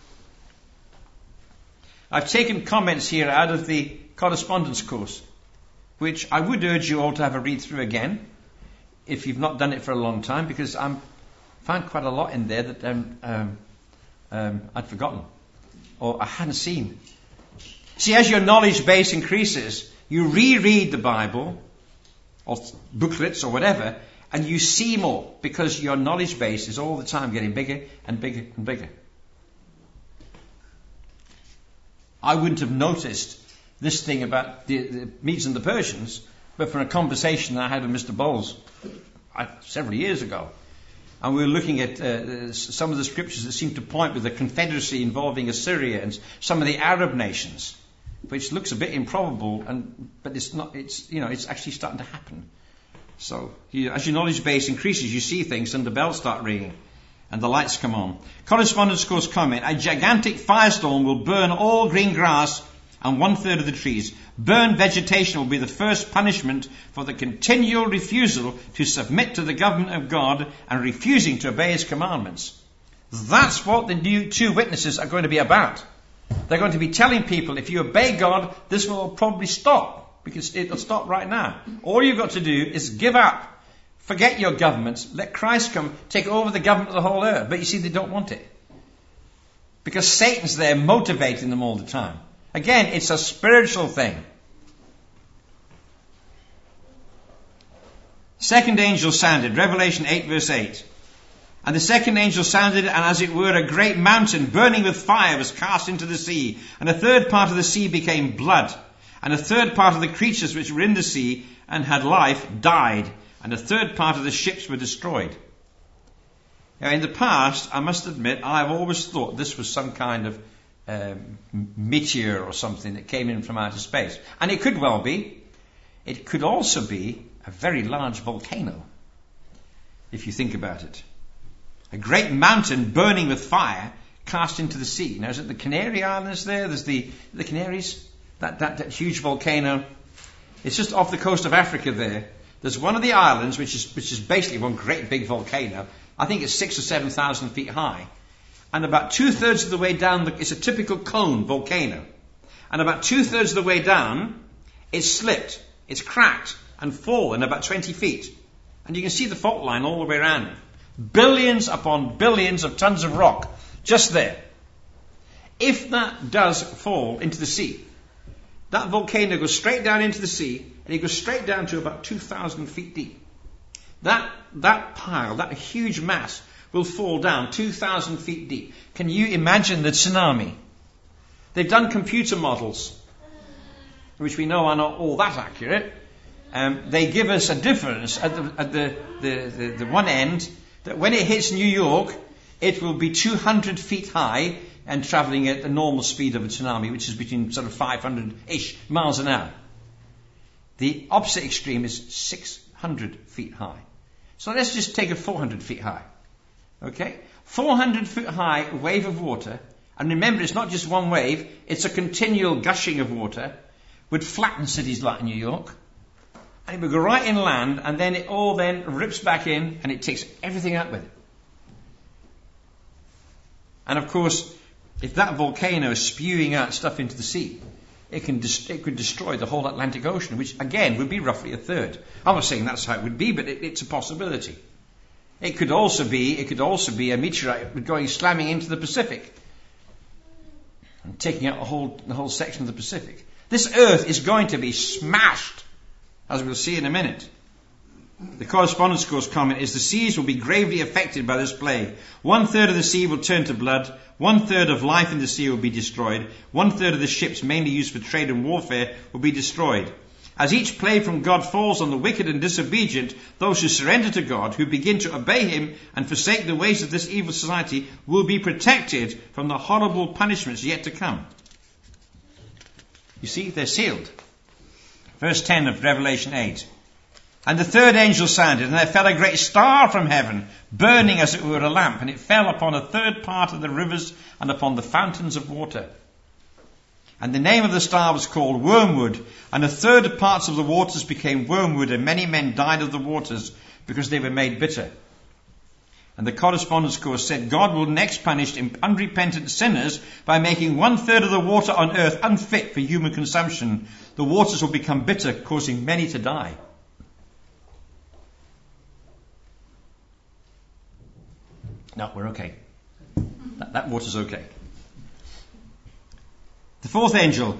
I've taken comments here out of the correspondence course, which I would urge you all to have a read through again, if you've not done it for a long time, because I found quite a lot in there that I'd forgotten, or I hadn't seen. See, as your knowledge base increases, you reread the Bible, or booklets or whatever, and you see more, because your knowledge base is all the time getting bigger and bigger and bigger. I wouldn't have noticed this thing about the Medes and the Persians, but from a conversation I had with Mr. Bowles several years ago. And we were looking at some of the scriptures that seem to point with the confederacy involving Assyria and some of the Arab nations, which looks a bit improbable, but it's not. It's actually starting to happen. So as your knowledge base increases, you see things, and the bells start ringing, and the lights come on. Correspondence course comment: a gigantic firestorm will burn all green grass and 1/3 of the trees. Burned vegetation will be the first punishment for the continual refusal to submit to the government of God and refusing to obey His commandments. That's what the new 2 witnesses are going to be about. They're going to be telling people, if you obey God, this will probably stop, because it'll stop right now. All you've got to do is give up. Forget your governments. Let Christ come take over the government of the whole earth. But you see, they don't want it, because Satan's there motivating them all the time. Again, it's a spiritual thing. Second angel sounded, Revelation 8 verse 8. And the second angel sounded, and as it were a great mountain burning with fire was cast into the sea. And a third part of the sea became blood. And a third part of the creatures which were in the sea and had life died. And a third part of the ships were destroyed. Now in the past, I must admit, I've always thought this was some kind of meteor or something that came in from outer space. And it could well be. It could also be a very large volcano, if you think about it. A great mountain burning with fire cast into the sea. Now, is it the Canary Islands there? There's the Canaries, that huge volcano. It's just off the coast of Africa there. There's one of the islands, which is basically one great big volcano. I think it's 6,000 or 7,000 feet high. And about 2/3 of the way down, it's a typical cone volcano. And about 2/3 of the way down, it's slipped, it's cracked and fallen about 20 feet. And you can see the fault line all the way around. Billions upon billions of tons of rock just there. If that does fall into the sea, that volcano goes straight down into the sea, and it goes straight down to about 2,000 feet deep. That pile, that huge mass, will fall down 2,000 feet deep. Can you imagine the tsunami? They've done computer models, which we know are not all that accurate. They give us a difference at the one end, that when it hits New York, It will be 200 feet high and travelling at the normal speed of a tsunami, which is between sort of 500-ish miles an hour. The opposite extreme is 600 feet high. So let's just take it 400 feet high. Okay? 400 foot high wave of water. And remember, it's not just one wave. It's a continual gushing of water. Would flatten cities like New York. And it would go right inland, and then it all then rips back in, and it takes everything out with it. And of course, if that volcano is spewing out stuff into the sea, it could destroy the whole Atlantic Ocean, which again would be roughly a third. I'm not saying that's how it would be, but it's a possibility. It could also be a meteorite going slamming into the Pacific and taking out the whole section of the Pacific. This Earth is going to be smashed, as we'll see in a minute. The correspondence course comment is the seas will be gravely affected by this plague. 1/3 of the sea will turn to blood. 1/3 of life in the sea will be destroyed. 1/3 of the ships mainly used for trade and warfare will be destroyed. As each plague from God falls on the wicked and disobedient, those who surrender to God, who begin to obey Him and forsake the ways of this evil society, will be protected from the horrible punishments yet to come. You see, they're sealed. Verse 10 of Revelation 8. And the third angel sounded, and there fell a great star from heaven, burning as it were a lamp, and it fell upon a third part of the rivers and upon the fountains of water. And the name of the star was called Wormwood, and a third of parts of the waters became wormwood, and many men died of the waters, because they were made bitter. And the correspondence course said God will next punish unrepentant sinners by making 1/3 of the water on earth unfit for human consumption. The waters will become bitter, causing many to die. No, we're okay. That water's okay. The fourth angel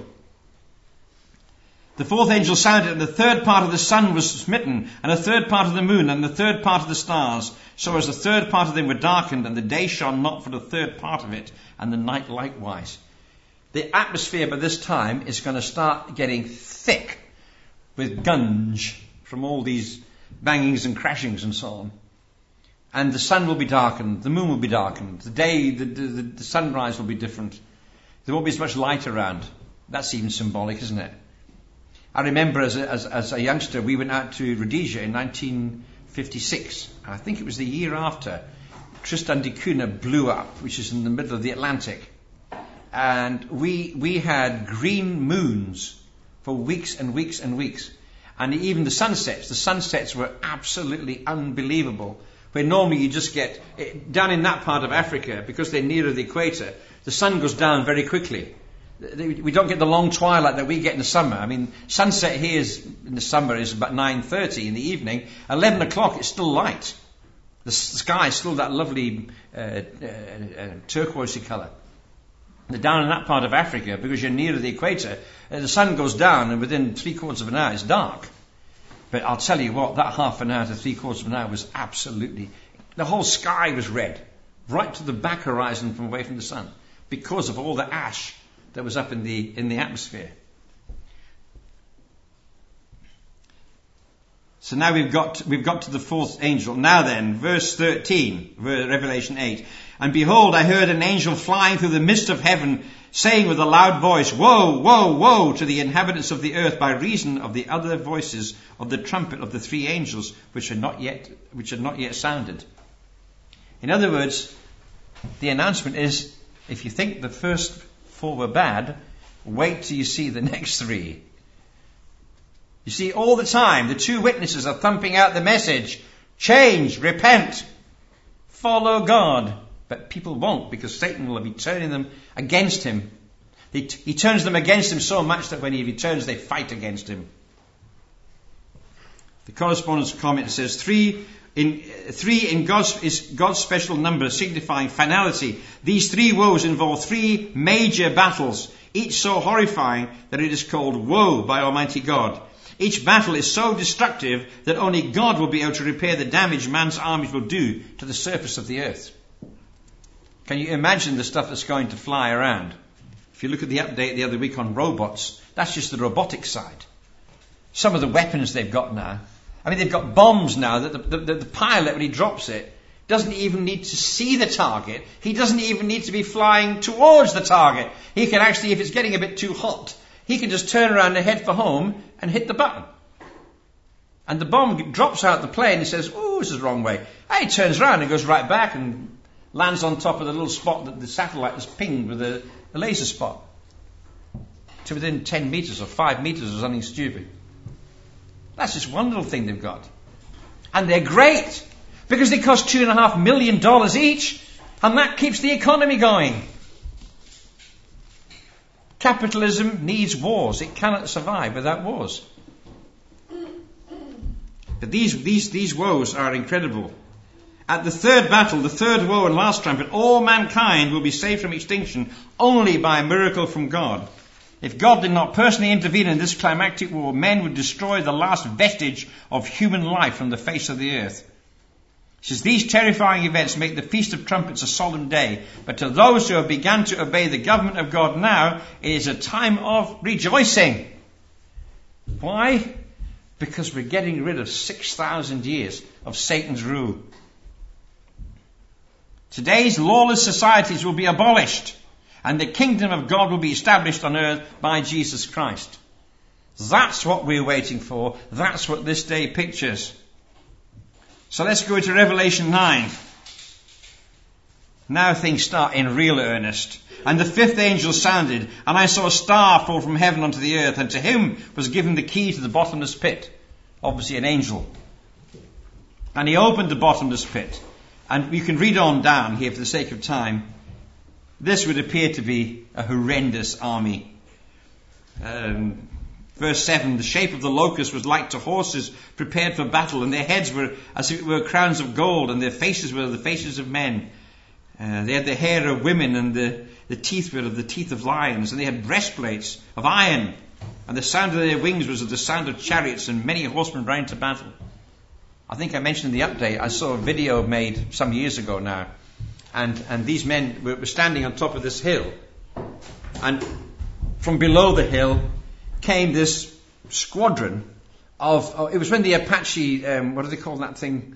sounded, and the third part of the sun was smitten, and a third part of the moon, and the third part of the stars, so as the third part of them were darkened, and the day shone not for the third part of it, and the night likewise. The atmosphere by this time is going to start getting thick with gunge from all these bangings and crashings and so on. And the sun will be darkened, the moon will be darkened, the day, the sunrise will be different. There won't be as much light around. That's even symbolic, isn't it? I remember as a youngster, we went out to Rhodesia in 1956. I think it was the year after Tristan da Cunha blew up, which is in the middle of the Atlantic. And we had green moons for weeks and weeks and weeks. And even the sunsets were absolutely unbelievable. Where normally you just get, down in that part of Africa, because they're nearer the equator, the sun goes down very quickly. We don't get the long twilight that we get in the summer. I mean, sunset here in the summer is about 9:30 in the evening. 11 o'clock, it's still light. The sky is still that lovely turquoisey colour. Down in that part of Africa, because you're nearer the equator, the sun goes down and within 3/4 of an hour it's dark. But I'll tell you what, that half an hour to 3/4 of an hour was absolutely... The whole sky was red, right to the back horizon from away from the sun, because of all the ash that was up in the atmosphere. So now we've got to the fourth angel. Now then, verse 13, Revelation 8. And behold, I heard an angel flying through the midst of heaven, saying with a loud voice, Woe, woe, woe to the inhabitants of the earth by reason of the other voices of the trumpet of the three angels which had not yet sounded. In other words, the announcement is, if you think the first four were bad, wait till you see the next three. You see, all the time, the two witnesses are thumping out the message, change, repent, follow God. But people won't, because Satan will be turning them against him. He turns them against him so much that when he returns, they fight against him. The correspondence comment says, three in God's is God's special number, signifying finality. These three woes involve three major battles, each so horrifying that it is called woe by Almighty God. Each battle is so destructive that only God will be able to repair the damage man's armies will do to the surface of the earth. Can you imagine the stuff that's going to fly around? If you look at the update the other week on robots, that's just the robotic side. Some of the weapons they've got now. I mean, they've got bombs now that the pilot, when he drops it, doesn't even need to see the target. He doesn't even need to be flying towards the target. He can actually, if it's getting a bit too hot, he can just turn around and head for home and hit the button. And the bomb drops out the plane and says, "Oh, this is the wrong way." And he turns around and goes right back and lands on top of the little spot that the satellite has pinged with a laser spot. To within 10 meters or 5 meters or something stupid. That's just one little thing they've got. And they're great, because they cost $2.5 million each, and that keeps the economy going. Capitalism needs wars. It cannot survive without wars. But these woes are incredible. At the third battle, the third woe and last trumpet, all mankind will be saved from extinction only by a miracle from God. If God did not personally intervene in this climactic war, men would destroy the last vestige of human life from the face of the earth. It says, these terrifying events make the Feast of Trumpets a solemn day, but to those who have begun to obey the government of God now, it is a time of rejoicing. Why? Because we're getting rid of 6,000 years of Satan's rule. Today's lawless societies will be abolished, and the kingdom of God will be established on earth by Jesus Christ. That's what we're waiting for. That's what this day pictures. So let's go to Revelation 9. Now things start in real earnest. And the fifth angel sounded, and I saw a star fall from heaven onto the earth, and to him was given the key to the bottomless pit. Obviously an angel. And he opened the bottomless pit. And you can read on down here for the sake of time. This would appear to be a horrendous army. Verse 7, the shape of the locust was like to horses prepared for battle, and their heads were as if it were crowns of gold, and their faces were the faces of men. They had the hair of women, and the teeth were of the teeth of lions, and they had breastplates of iron, and the sound of their wings was of the sound of chariots, and many horsemen ran to battle. I think I mentioned in the update, I saw a video made some years ago now, and these men were standing on top of this hill, and from below the hill came this squadron of it was when the Apache, what do they call that thing?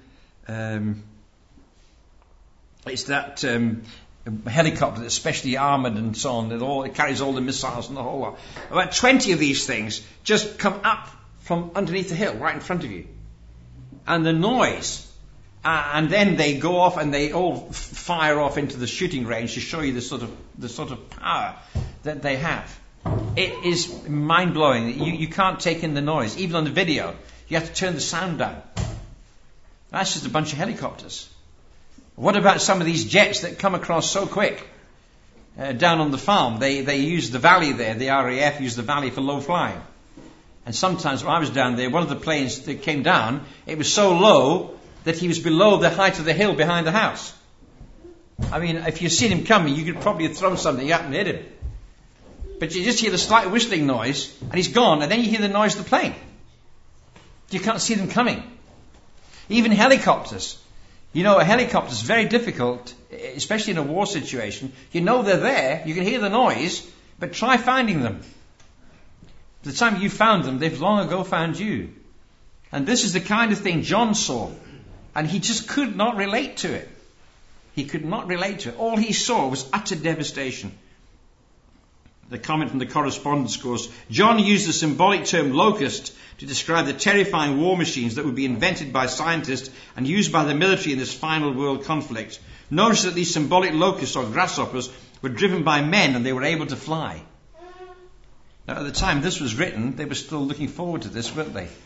It's that helicopter that's specially armoured and so on. It carries all the missiles and the whole lot. About 20 of these things just come up from underneath the hill, right in front of you. And the noise, and then they go off and they all fire off into the shooting range to show you the sort of power that they have. It is mind-blowing. You can't take in the noise. Even on the video, you have to turn the sound down. That's just a bunch of helicopters. What about some of these jets that come across so quick? Down on the farm, they use the valley there. The RAF use the valley for low flying. And sometimes when I was down there, one of the planes that came down, it was so low that he was below the height of the hill behind the house. I mean, if you'd seen him coming, you could probably have thrown something up and hit him. But you just hear the slight whistling noise, and he's gone, and then you hear the noise of the plane. You can't see them coming. Even helicopters. You know, a helicopter is very difficult, especially in a war situation. You know they're there, you can hear the noise, but try finding them. The time you found them, they've long ago found you. And this is the kind of thing John saw, and he just could not relate to it. He could not relate to it. All he saw was utter devastation. The comment from the correspondence course, John used the symbolic term locust to describe the terrifying war machines that would be invented by scientists and used by the military in this final world conflict. Notice that these symbolic locusts or grasshoppers were driven by men and they were able to fly. Now, at the time this was written, they were still looking forward to this, weren't they?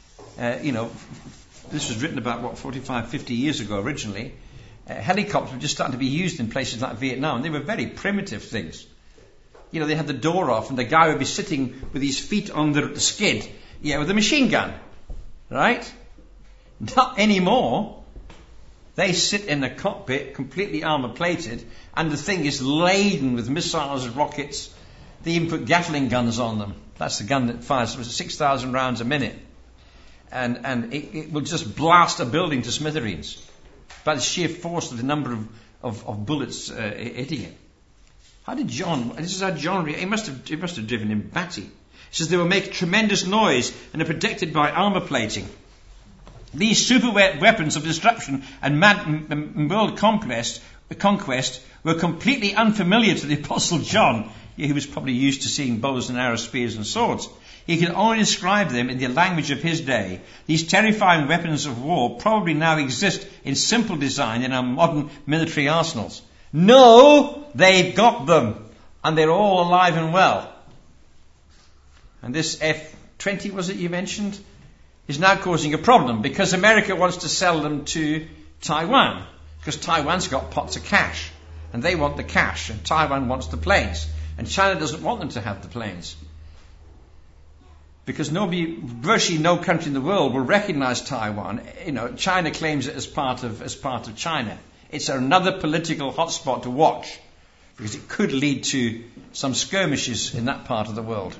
This was written about, 45, 50 years ago originally. Helicopters were just starting to be used in places like Vietnam. They were very primitive things. You know, they had the door off and the guy would be sitting with his feet on the skid, with a machine gun, right? Not anymore. They sit in the cockpit, completely armor-plated, and the thing is laden with missiles and rockets. They even put Gatling guns on them. That's the gun that fires 6,000 rounds a minute. And it will just blast a building to smithereens by the sheer force of the number of bullets hitting it. This is how John, he must have driven him batty. He says they will make tremendous noise and are protected by armor plating. These super weapons of destruction and world conquest were completely unfamiliar to the Apostle John. He was probably used to seeing bows and arrows, spears and swords. He could only describe them in the language of his day. These terrifying weapons of war probably now exist in simple design in our modern military arsenals. No, they've got them, and they're all alive and well. And this F-20, was it you mentioned, is now causing a problem because America wants to sell them to Taiwan, because Taiwan's got pots of cash, and they want the cash, and Taiwan wants the planes, and China doesn't want them to have the planes. Because virtually no country in the world will recognize Taiwan. China claims it as part of China. It's another political hotspot to watch, because it could lead to some skirmishes in that part of the world.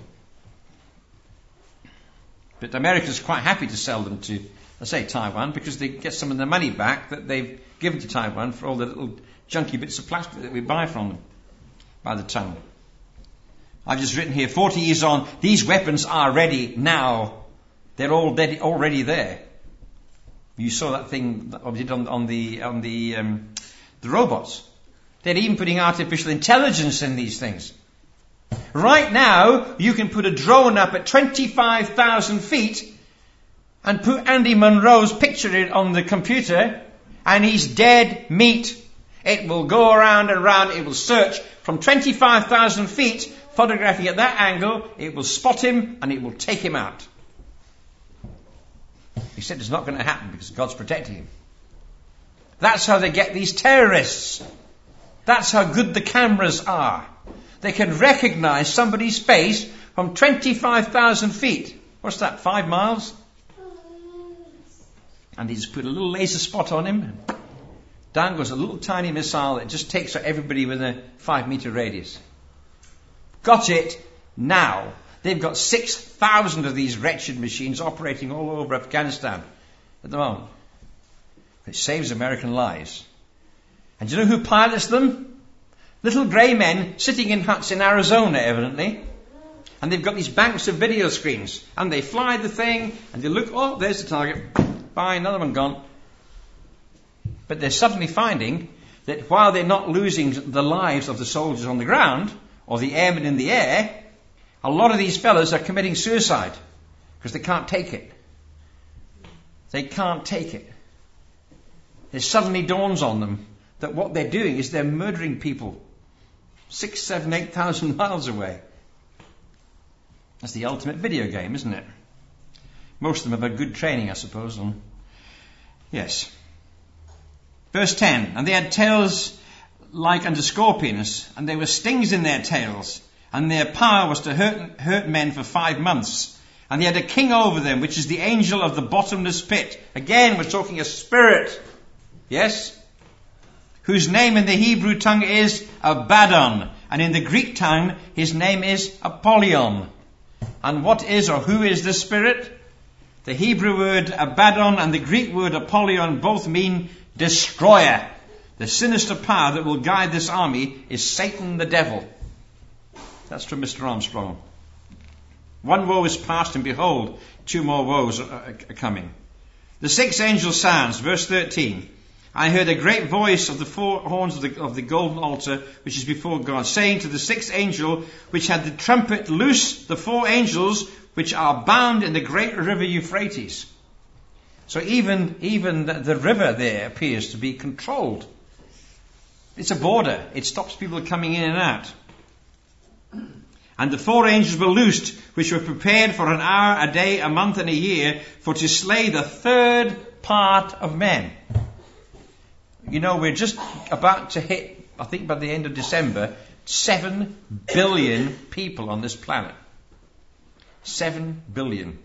But America's quite happy to sell them to, let's say, Taiwan, because they get some of the money back that they've given to Taiwan for all the little junky bits of plastic that we buy from them by the ton. I've just written here, 40 years on, these weapons are ready now. They're already there. You saw that thing that I did on the robots. They're even putting artificial intelligence in these things. Right now, you can put a drone up at 25,000 feet and put Andy Monroe's picture on the computer, and he's dead meat. It will go around and around. It will search from 25,000 feet, photographing at that angle. It will spot him and it will take him out. He said it's not going to happen because God's protecting him. That's how they get these terrorists. That's how good the cameras are. They can recognize somebody's face from 25,000 feet. What's that, 5 miles? And he's put a little laser spot on him. Down goes a little tiny missile that just takes out everybody within a 5-meter radius. Got it now. They've got 6,000 of these wretched machines operating all over Afghanistan at the moment. It saves American lives. And do you know who pilots them? Little grey men sitting in huts in Arizona, evidently. And they've got these banks of video screens. And they fly the thing, and they look, oh, there's the target. Bye, another one gone. But they're suddenly finding that while they're not losing the lives of the soldiers on the ground, or the airmen in the air, a lot of these fellows are committing suicide. Because they can't take it. They can't take it. It suddenly dawns on them that what they're doing is they're murdering people 6, 7, 8,000 miles away. That's the ultimate video game, isn't it? Most of them have had good training, I suppose. Yes. Verse 10, and they had tails like unto scorpions, and there were stings in their tails, and their power was to hurt men for 5 months. And they had a king over them, which is the angel of the bottomless pit. Again, we're talking a spirit. Yes? Whose name in the Hebrew tongue is Abaddon, and in the Greek tongue his name is Apollyon. And what is or who is this spirit? The Hebrew word Abaddon and the Greek word Apollyon both mean destroyer. The sinister power that will guide this army is Satan the devil. That's from Mr. Armstrong. 1 woe is past, and behold, 2 more woes are coming. The 6th angel sounds, verse 13. I heard a great voice of the 4 horns of the golden altar, which is before God, saying to the 6th angel, which had the trumpet, loose the 4 angels, which are bound in the great river Euphrates. So even the river there appears to be controlled. It's a border. It stops people coming in and out. And the 4 angels were loosed, which were prepared for an hour, a day, a month, and a year, for to slay the 3rd part of men. You know, we're just about to hit, I think by the end of December, 7 billion people on this planet. 7 billion.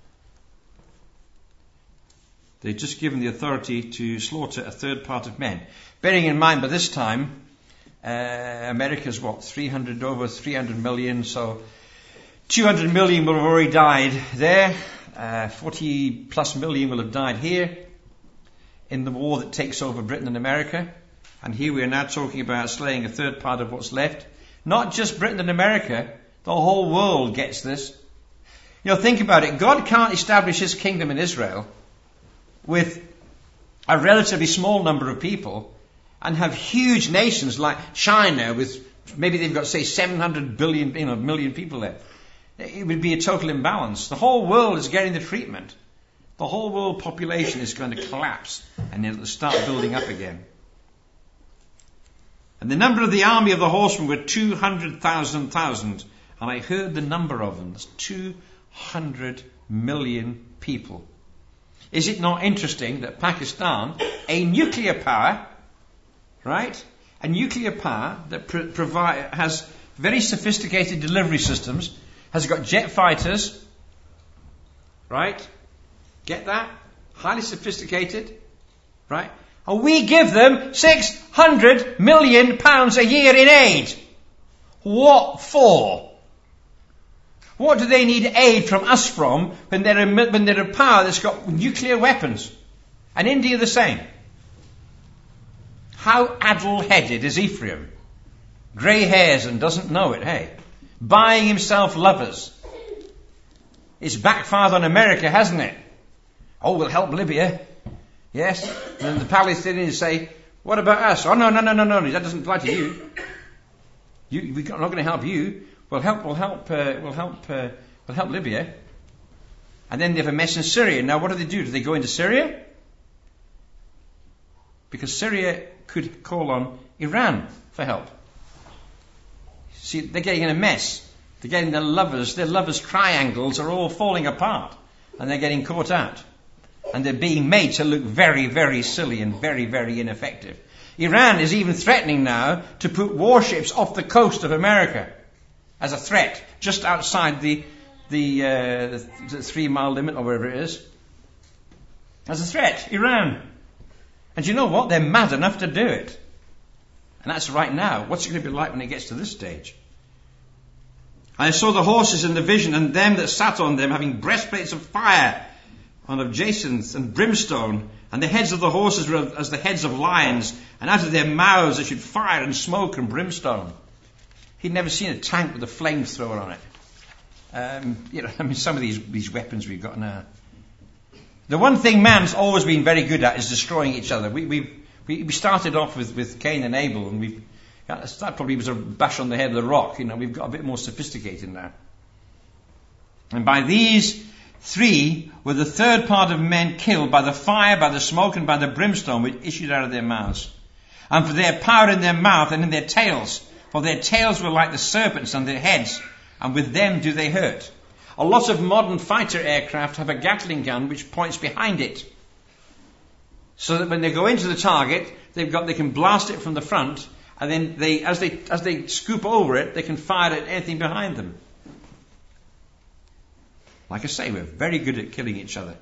They've just given the authority to slaughter a 3rd part of men. Bearing in mind, by this time, America's over 300 million, so 200 million will have already died there. 40 plus million will have died here in the war that takes over Britain and America. And here we are now talking about slaying a 3rd part of what's left. Not just Britain and America, the whole world gets this. You know, think about it. God can't establish his kingdom in Israel with a relatively small number of people and have huge nations like China with maybe they've got, say, 700 million people there. It would be a total imbalance. The whole world is getting the treatment. The whole world population is going to collapse and it'll start building up again. And the number of the army of the horsemen were 200,000. And I heard the number of them. There's 200 million people. Is it not interesting that Pakistan, a nuclear power, right? A nuclear power that has very sophisticated delivery systems, has got jet fighters, right? Get that? Highly sophisticated, right? And we give them £600 million a year in aid. What for? What do they need aid from us from when they're a power that's got nuclear weapons? And India the same. How addle-headed is Ephraim? Grey hairs and doesn't know it, hey? Buying himself lovers. It's backfired on America, hasn't it? Oh, we'll help Libya. Yes. And the Palestinians say, what about us? Oh, no, that doesn't apply to you. We're not going to help you. We'll help Libya. And then they have a mess in Syria. Now what do? Do they go into Syria? Because Syria could call on Iran for help. See, they're getting in a mess. They're getting their lovers' triangles are all falling apart. And they're getting caught out. And they're being made to look very, very silly and very, very ineffective. Iran is even threatening now to put warships off the coast of America as a threat, just outside the 3-mile limit or wherever it is. As a threat, Iran. And you know what? They're mad enough to do it. And that's right now. What's it going to be like when it gets to this stage? I saw the horses in the vision, and them that sat on them having breastplates of fire, and of jacinth and brimstone, and the heads of the horses were as the heads of lions, and out of their mouths there should fire and smoke and brimstone. He'd never seen a tank with a flamethrower on it. Some of these weapons we've got now. The one thing man's always been very good at is destroying each other. We started off with Cain and Abel, and that probably was a bash on the head of the rock. We've got a bit more sophisticated now. And by these 3 were the third part of men killed by the fire, by the smoke, and by the brimstone which issued out of their mouths. And for their power in their mouth and in their tails, for their tails were like the serpents and their heads, and with them do they hurt. A lot of modern fighter aircraft have a Gatling gun which points behind it. So that when they go into the target, they can blast it from the front, and then as they scoop over it, they can fire at anything behind them. Like I say, we're very good at killing each other.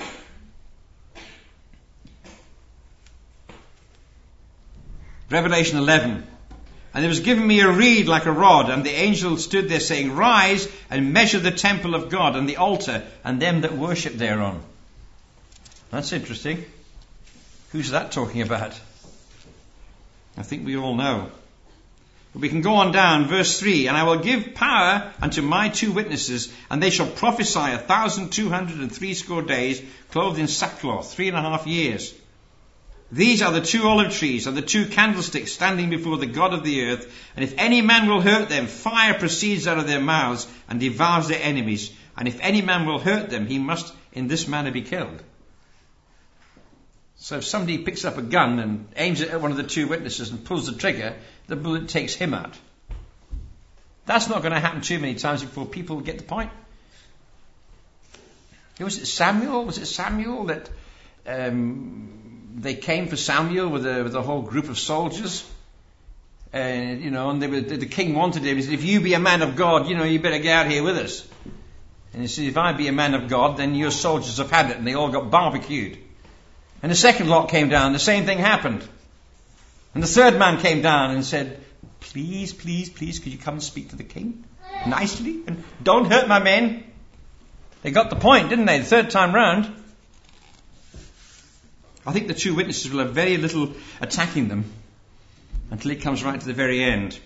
Revelation 11. And there was given me a reed like a rod, and the angel stood there saying, Rise and measure the temple of God and the altar and them that worship thereon. That's interesting. Who's that talking about? I think we all know. But we can go on down, verse 3. And I will give power unto my 2 witnesses, and they shall prophesy 1,260 days, clothed in sackcloth, 3.5 years. These are the 2 olive trees and the 2 candlesticks standing before the God of the earth. And if any man will hurt them, fire proceeds out of their mouths and devours their enemies. And if any man will hurt them, he must in this manner be killed. So if somebody picks up a gun and aims it at one of the 2 witnesses and pulls the trigger, the bullet takes him out. That's not going to happen too many times before people get the point. Was it Samuel? That they came for Samuel with a whole group of soldiers? And the king wanted him. He said, if you be a man of God, you better get out here with us. And he said, if I be a man of God, then your soldiers have had it. And they all got barbecued. And the second lot came down, the same thing happened. And the third man came down and said, please, could you come and speak to the king? Nicely, and don't hurt my men. They got the point, didn't they? The third time round. I think the 2 witnesses will have very little attacking them until it comes right to the very end.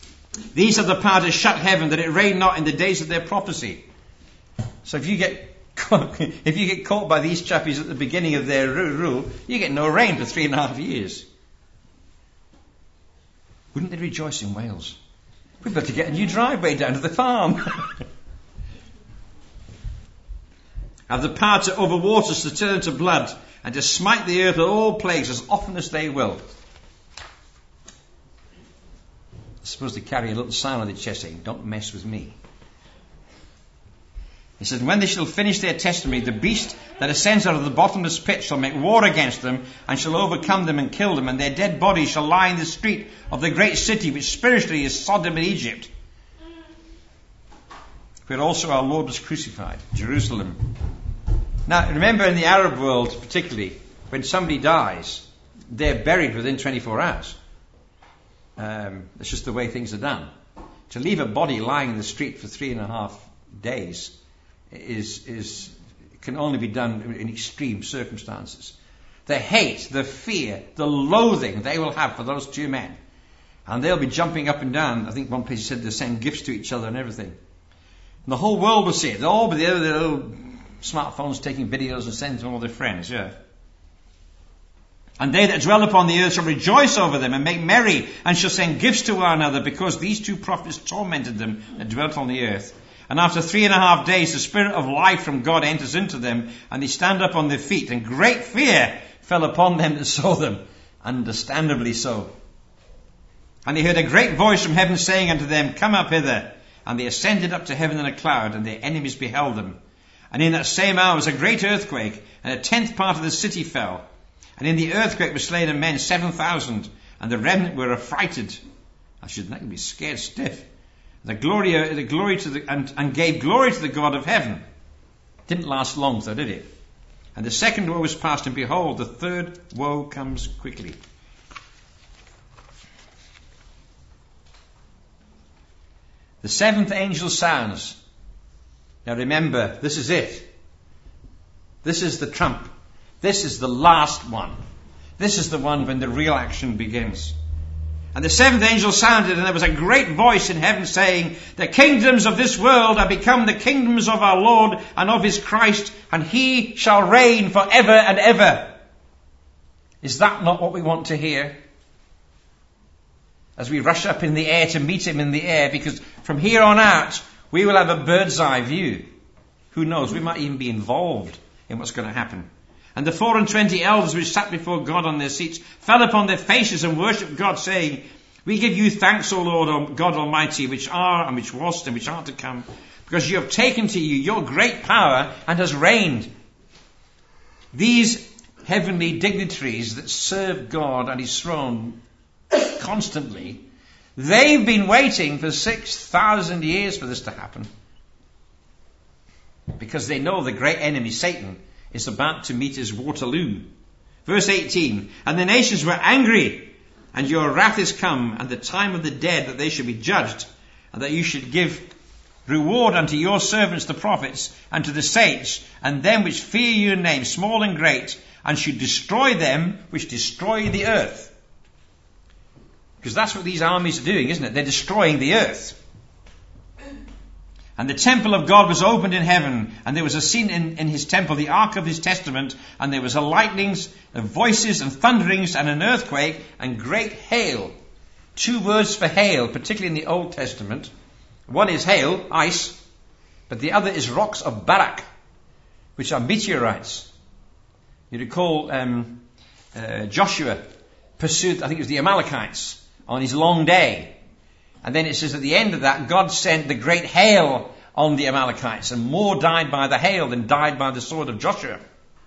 These are the power to shut heaven, that it rain not in the days of their prophecy. So if you get If you get caught by these chappies at the beginning of their rule, you get no rain for 3.5 years. Wouldn't they rejoice in Wales? We've got to get a new driveway down to the farm. Have the power to over waters to turn to blood, and to smite the earth with all plagues as often as they will. They're supposed to carry a little sign on their chest saying, "Don't mess with me." He says, "When they shall finish their testimony, the beast that ascends out of the bottomless pit shall make war against them, and shall overcome them and kill them, and their dead bodies shall lie in the street of the great city, which spiritually is Sodom and Egypt, where also our Lord was crucified, Jerusalem." Now, remember, in the Arab world particularly, when somebody dies, they're buried within 24 hours. It's just the way things are done. To leave a body lying in the street for 3.5 days can only be done in extreme circumstances. The hate, the fear, the loathing they will have for those two men. And they'll be jumping up and down. I think one place said they send gifts to each other and everything. And the whole world will see it. They'll all be there with their little smartphones taking videos and sending to all their friends, yeah. "And they that dwell upon the earth shall rejoice over them and make merry, and shall send gifts to one another, because these two prophets tormented them that dwelt on the earth. And after 3.5 days the spirit of life from God enters into them, and they stand up on their feet, and great fear fell upon them that saw them, understandably so. And they heard a great voice from heaven saying unto them, Come up hither. And they ascended up to heaven in a cloud, and their enemies beheld them. And in that same hour was a great earthquake, and 1/10 part of the city fell. And in the earthquake were slain of men 7,000, and the remnant were affrighted." I should think be scared stiff. And gave glory to the God of heaven. Didn't last long though, did it? And the second woe was past, and behold, the third woe comes quickly. The seventh angel sounds. Now remember, this is it. This is the trump. This is the last one. This is the one when the real action begins. "And the seventh angel sounded, and there was a great voice in heaven saying, The kingdoms of this world are become the kingdoms of our Lord and of his Christ, and he shall reign forever and ever." Is that not what we want to hear? As we rush up in the air to meet him in the air, because from here on out, we will have a bird's eye view. Who knows, we might even be involved in what's going to happen. "And the 24 elders which sat before God on their seats fell upon their faces and worshipped God, saying, We give you thanks, O Lord God Almighty, which are and which was and which are to come, because you have taken to you your great power and has reigned." These heavenly dignitaries that serve God and his throne constantly, they've been waiting for 6,000 years for this to happen, because they know the great enemy Satan is about to meet his Waterloo. Verse 18, "And the nations were angry, and your wrath is come, and the time of the dead, that they should be judged, and that you should give reward unto your servants the prophets, and to the saints, and them which fear your name, small and great, and should destroy them which destroy the earth." Because that's what these armies are doing, isn't it? They're destroying the earth. "And the temple of God was opened in heaven, and there was a scene in his temple, the ark of his testament, and there was a lightnings, voices and thunderings, and an earthquake, and great hail." 2 words for hail, particularly in the Old Testament. One is hail, ice, but the other is rocks of Barak, which are meteorites. You recall Joshua pursued, I think it was the Amalekites, on his long day. And then it says at the end of that, God sent the great hail on the Amalekites, and more died by the hail than died by the sword of Joshua.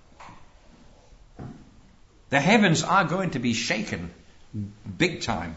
The heavens are going to be shaken big time.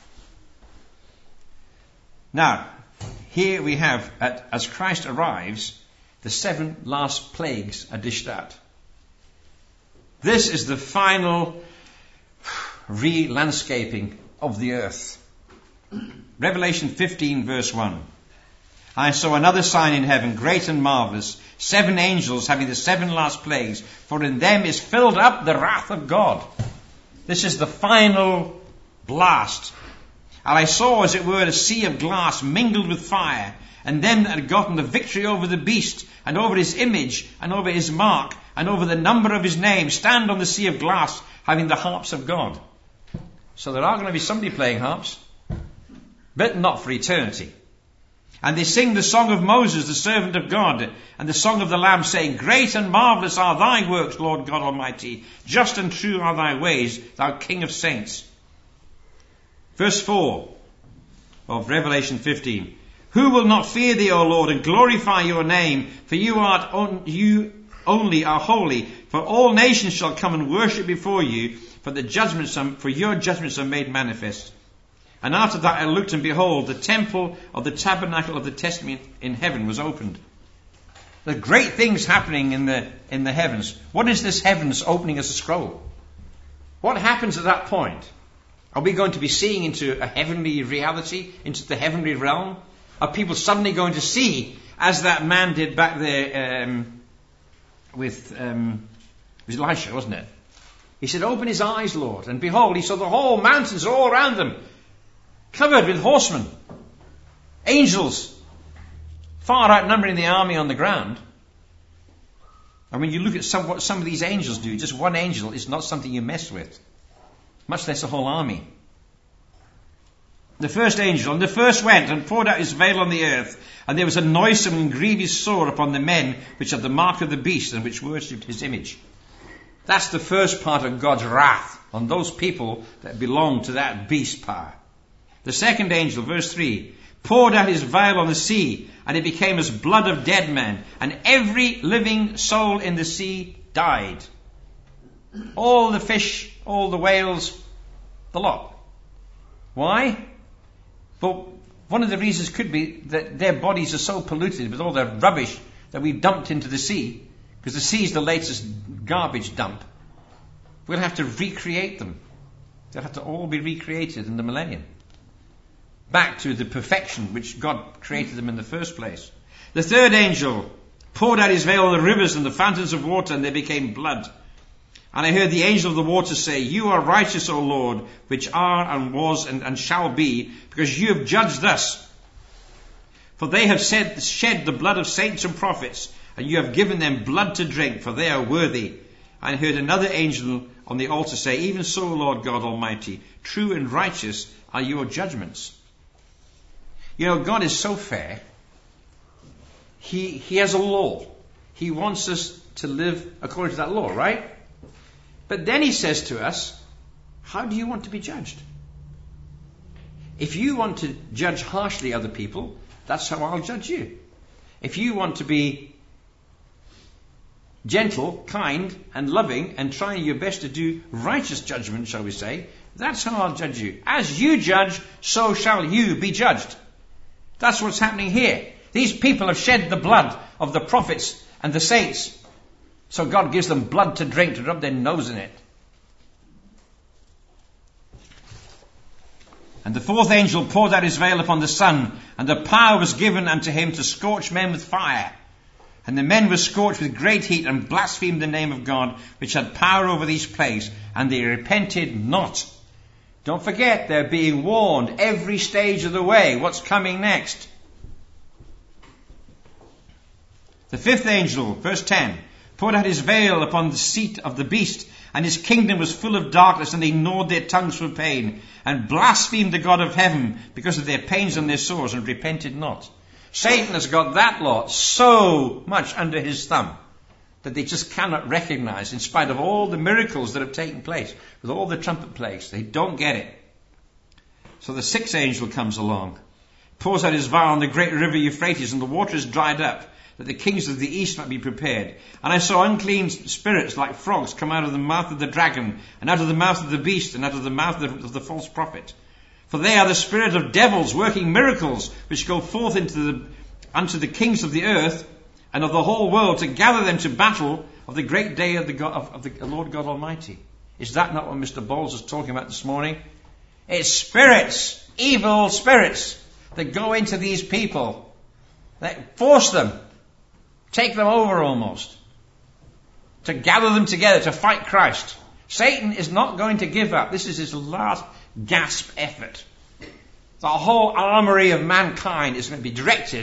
Now, here we have, as Christ arrives, the 7 last plagues are dished out. This is the final re-landscaping of the earth. Revelation 15 verse 1. "I saw another sign in heaven, great and marvelous, 7 angels having the 7 last plagues, for in them is filled up the wrath of God." This is the final blast. "And I saw, as it were, a sea of glass mingled with fire, and them that had gotten the victory over the beast, and over his image, and over his mark, and over the number of his name, stand on the sea of glass, having the harps of God. So there are going to be somebody playing harps, but not for eternity. And they sing the song of Moses, the servant of God, and the song of the Lamb, saying, Great and marvellous are thy works, Lord God Almighty. Just and true are thy ways, thou King of saints. Verse 4 of Revelation 15. Who will not fear thee, O Lord, and glorify your name? For you only are holy. For all nations shall come and worship before you, for your judgments are made manifest. And after that I looked, and behold, the temple of the tabernacle of the testament in heaven was opened. There are great things happening in the heavens. What is this heavens opening as a scroll? What happens at that point? Are we going to be seeing into a heavenly reality, into the heavenly realm? Are people suddenly going to see, as that man did back there with Elisha, wasn't it? He said, open his eyes, Lord. And behold, he saw the whole mountains all around them, covered with horsemen, angels, far outnumbering the army on the ground. And when you look at what some of these angels do, just one angel is not something you mess with, much less a whole army. The first angel, and the first went and poured out his veil on the earth, and there was a noisome and grievous sore upon the men which had the mark of the beast and which worshipped his image. That's the first part of God's wrath on those people that belong to that beast power. The second angel, verse 3, poured out his vial on the sea, and it became as blood of dead men, and every living soul in the sea died. All the fish, all the whales, the lot. Why? But one of the reasons could be that their bodies are so polluted with all the rubbish that we've dumped into the sea, because the sea is the latest garbage dump. We'll have to recreate them. They'll have to all be recreated in the millennium, back to the perfection which God created them in the first place. The third angel poured out his veil on the rivers and the fountains of water, and they became blood. And I heard the angel of the waters say, You are righteous, O Lord, which are and was and shall be, because you have judged thus. For they have shed the blood of saints and prophets, and you have given them blood to drink, for they are worthy. And I heard another angel on the altar say, Even so, Lord God Almighty, true and righteous are your judgments. You know, God is so fair. He has a law. He wants us to live according to that law, right? But then he says to us, how do you want to be judged? If you want to judge harshly other people, that's how I'll judge you. If you want to be gentle, kind, and loving, and trying your best to do righteous judgment, shall we say, that's how I'll judge you. As you judge, so shall you be judged. That's what's happening here. These people have shed the blood of the prophets and the saints. So God gives them blood to drink, to rub their nose in it. And the fourth angel poured out his veil upon the sun, and the power was given unto him to scorch men with fire. And the men were scorched with great heat, and blasphemed the name of God, which had power over these plagues, and they repented not. Don't forget, they're being warned every stage of the way. What's coming next? The fifth angel, verse 10, poured out his veil upon the seat of the beast, and his kingdom was full of darkness, and they gnawed their tongues for pain, and blasphemed the God of heaven because of their pains and their sores, and repented not. Satan has got that lot so much under his thumb that they just cannot recognize, in spite of all the miracles that have taken place, with all the trumpet plagues. They don't get it. So the sixth angel comes along, pours out his vial on the great river Euphrates, and the water is dried up, that the kings of the east might be prepared. And I saw unclean spirits like frogs come out of the mouth of the dragon, and out of the mouth of the beast, and out of the mouth of the false prophet. For they are the spirit of devils working miracles, which go forth unto the kings of the earth and of the whole world, to gather them to battle of the great day of the Lord God Almighty. Is that not what Mr. Bowles was talking about this morning? It's spirits, evil spirits, that go into these people, that force them, take them over almost, to gather them together to fight Christ. Satan is not going to give up. This is his last gasp effort. The whole armory of mankind is going to be directed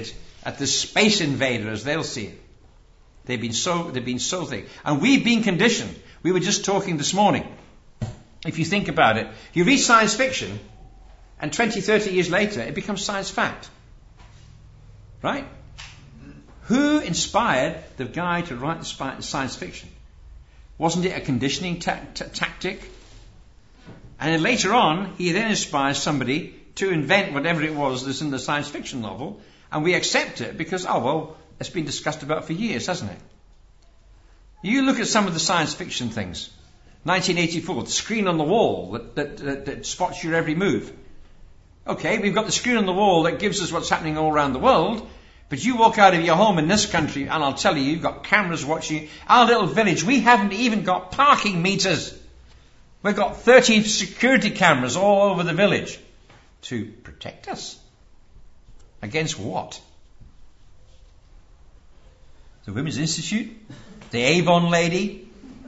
at the space invader as they'll see it. They've been so thick. And we've been conditioned. We were just talking this morning. If you think about it, you read science fiction, and 20, 30 years later, it becomes science fact. Right? Who inspired the guy to write the science fiction? Wasn't it a conditioning tactic? And then later on, he then inspires somebody to invent whatever it was that's in the science fiction novel, and we accept it because, it's been discussed about for years, hasn't it? You look at some of the science fiction things. 1984, the screen on the wall that spots your every move. Okay, we've got the screen on the wall that gives us what's happening all around the world, but you walk out of your home in this country, and I'll tell you, you've got cameras watching you. Our little village, we haven't even got parking meters. We've got 30 security cameras all over the village to protect us. Against what? The Women's Institute? The Avon lady?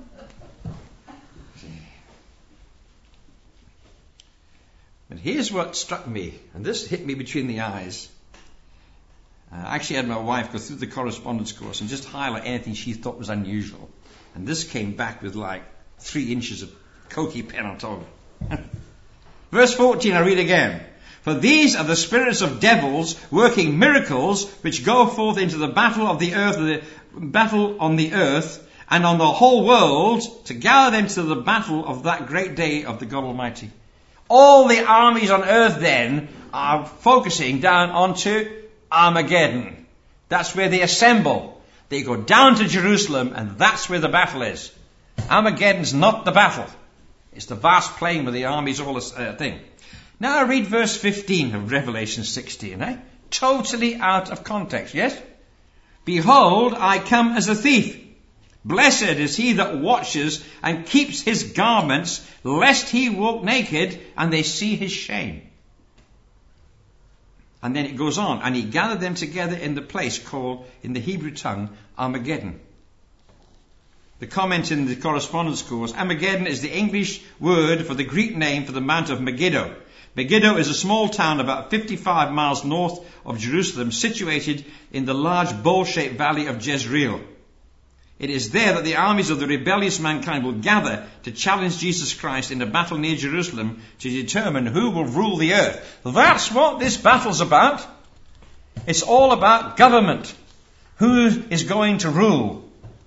But here's what struck me, and this hit me between the eyes. I actually had my wife go through the correspondence course and just highlight anything she thought was unusual. And this came back with like 3 inches of Koki pen on top of it. Verse 14, I read again. For these are the spirits of devils working miracles which go forth into the battle of the earth, the battle on the earth and on the whole world to gather them to the battle of that great day of the God Almighty. All the armies on earth then are focusing down onto Armageddon. That's where they assemble. They go down to Jerusalem, and that's where the battle is. Armageddon's not the battle. It's the vast plain where the armies all thing. Now I read verse 15 of Revelation 16. Totally out of context, yes? Behold, I come as a thief. Blessed is he that watches and keeps his garments, lest he walk naked and they see his shame. And then it goes on, and he gathered them together in the place called, in the Hebrew tongue, Armageddon. The comment in the correspondence course, Armageddon is the English word for the Greek name for the Mount of Megiddo. Megiddo is a small town about 55 miles north of Jerusalem, situated in the large bowl-shaped valley of Jezreel. It is there that the armies of the rebellious mankind will gather to challenge Jesus Christ in a battle near Jerusalem to determine who will rule the earth. That's what this battle's about. It's all about government. Who is going to rule?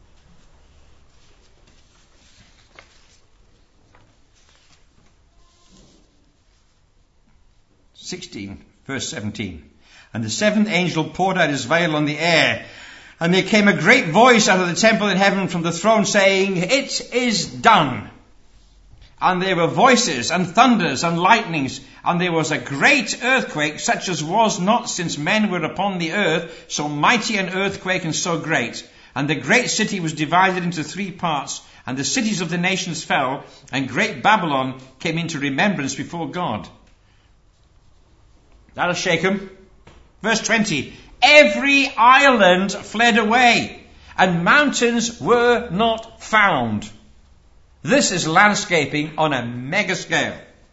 Verse 17. And the seventh angel poured out his vial on the air, and there came a great voice out of the temple in heaven from the throne saying, It is done. And there were voices and thunders and lightnings, and there was a great earthquake, such as was not since men were upon the earth, so mighty an earthquake and so great. And the great city was divided into 3 parts, and the cities of the nations fell, and great Babylon came into remembrance before God. That'll shake them. Verse 20. Every island fled away, and mountains were not found. This is landscaping on a mega scale.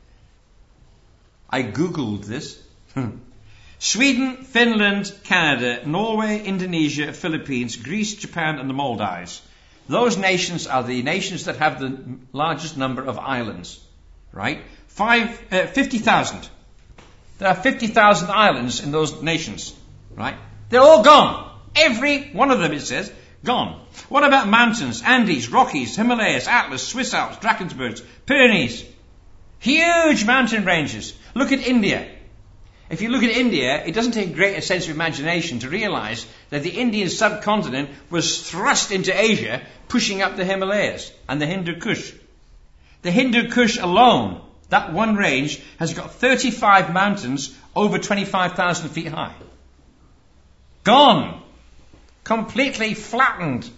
I googled this. Sweden, Finland, Canada, Norway, Indonesia, Philippines, Greece, Japan, and the Maldives. Those nations are the nations that have the largest number of islands. Right? 50,000. There are 50,000 islands in those nations. Right? They're all gone. Every one of them, it says, gone. What about mountains? Andes, Rockies, Himalayas, Atlas, Swiss Alps, Drakensbergs, Pyrenees. Huge mountain ranges. Look at India. If you look at India, it doesn't take a sense of imagination to realize that the Indian subcontinent was thrust into Asia, pushing up the Himalayas and the Hindu Kush. The Hindu Kush alone, that one range, has got 35 mountains over 25,000 feet high. Gone. Completely flattened.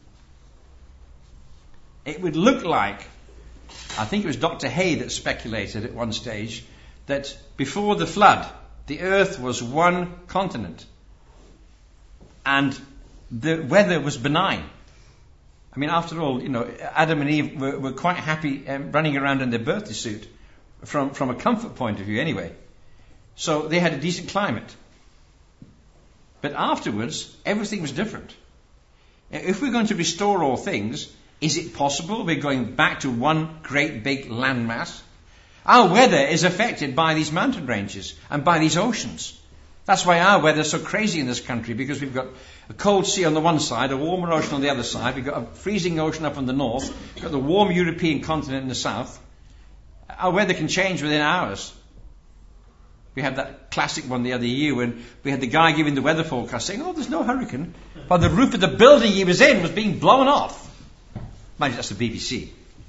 It would look like, I think it was Dr. Hay that speculated at one stage, that before the flood, the earth was one continent. And the weather was benign. I mean, after all, Adam and Eve were quite happy running around in their birthday suit, from a comfort point of view anyway. So they had a decent climate. But afterwards, everything was different. If we're going to restore all things, is it possible we're going back to one great big landmass? Our weather is affected by these mountain ranges and by these oceans. That's why our weather's so crazy in this country, because we've got a cold sea on the one side, a warmer ocean on the other side. We've got a freezing ocean up in the north. We've got the warm European continent in the south. Our weather can change within hours. We had that classic one the other year when we had the guy giving the weather forecast saying, oh, there's no hurricane. But the roof of the building he was in was being blown off. Mind you, that's the BBC.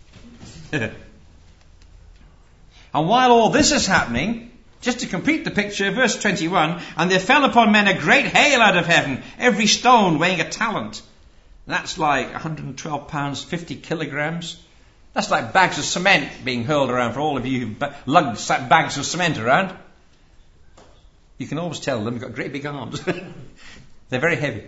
And while all this is happening, just to complete the picture, verse 21, and there fell upon men a great hail out of heaven, every stone weighing a talent. That's like 112 pounds, 50 kilograms. That's like bags of cement being hurled around for all of you who've lugged bags of cement around. You can always tell them, they've got great big arms. They're very heavy.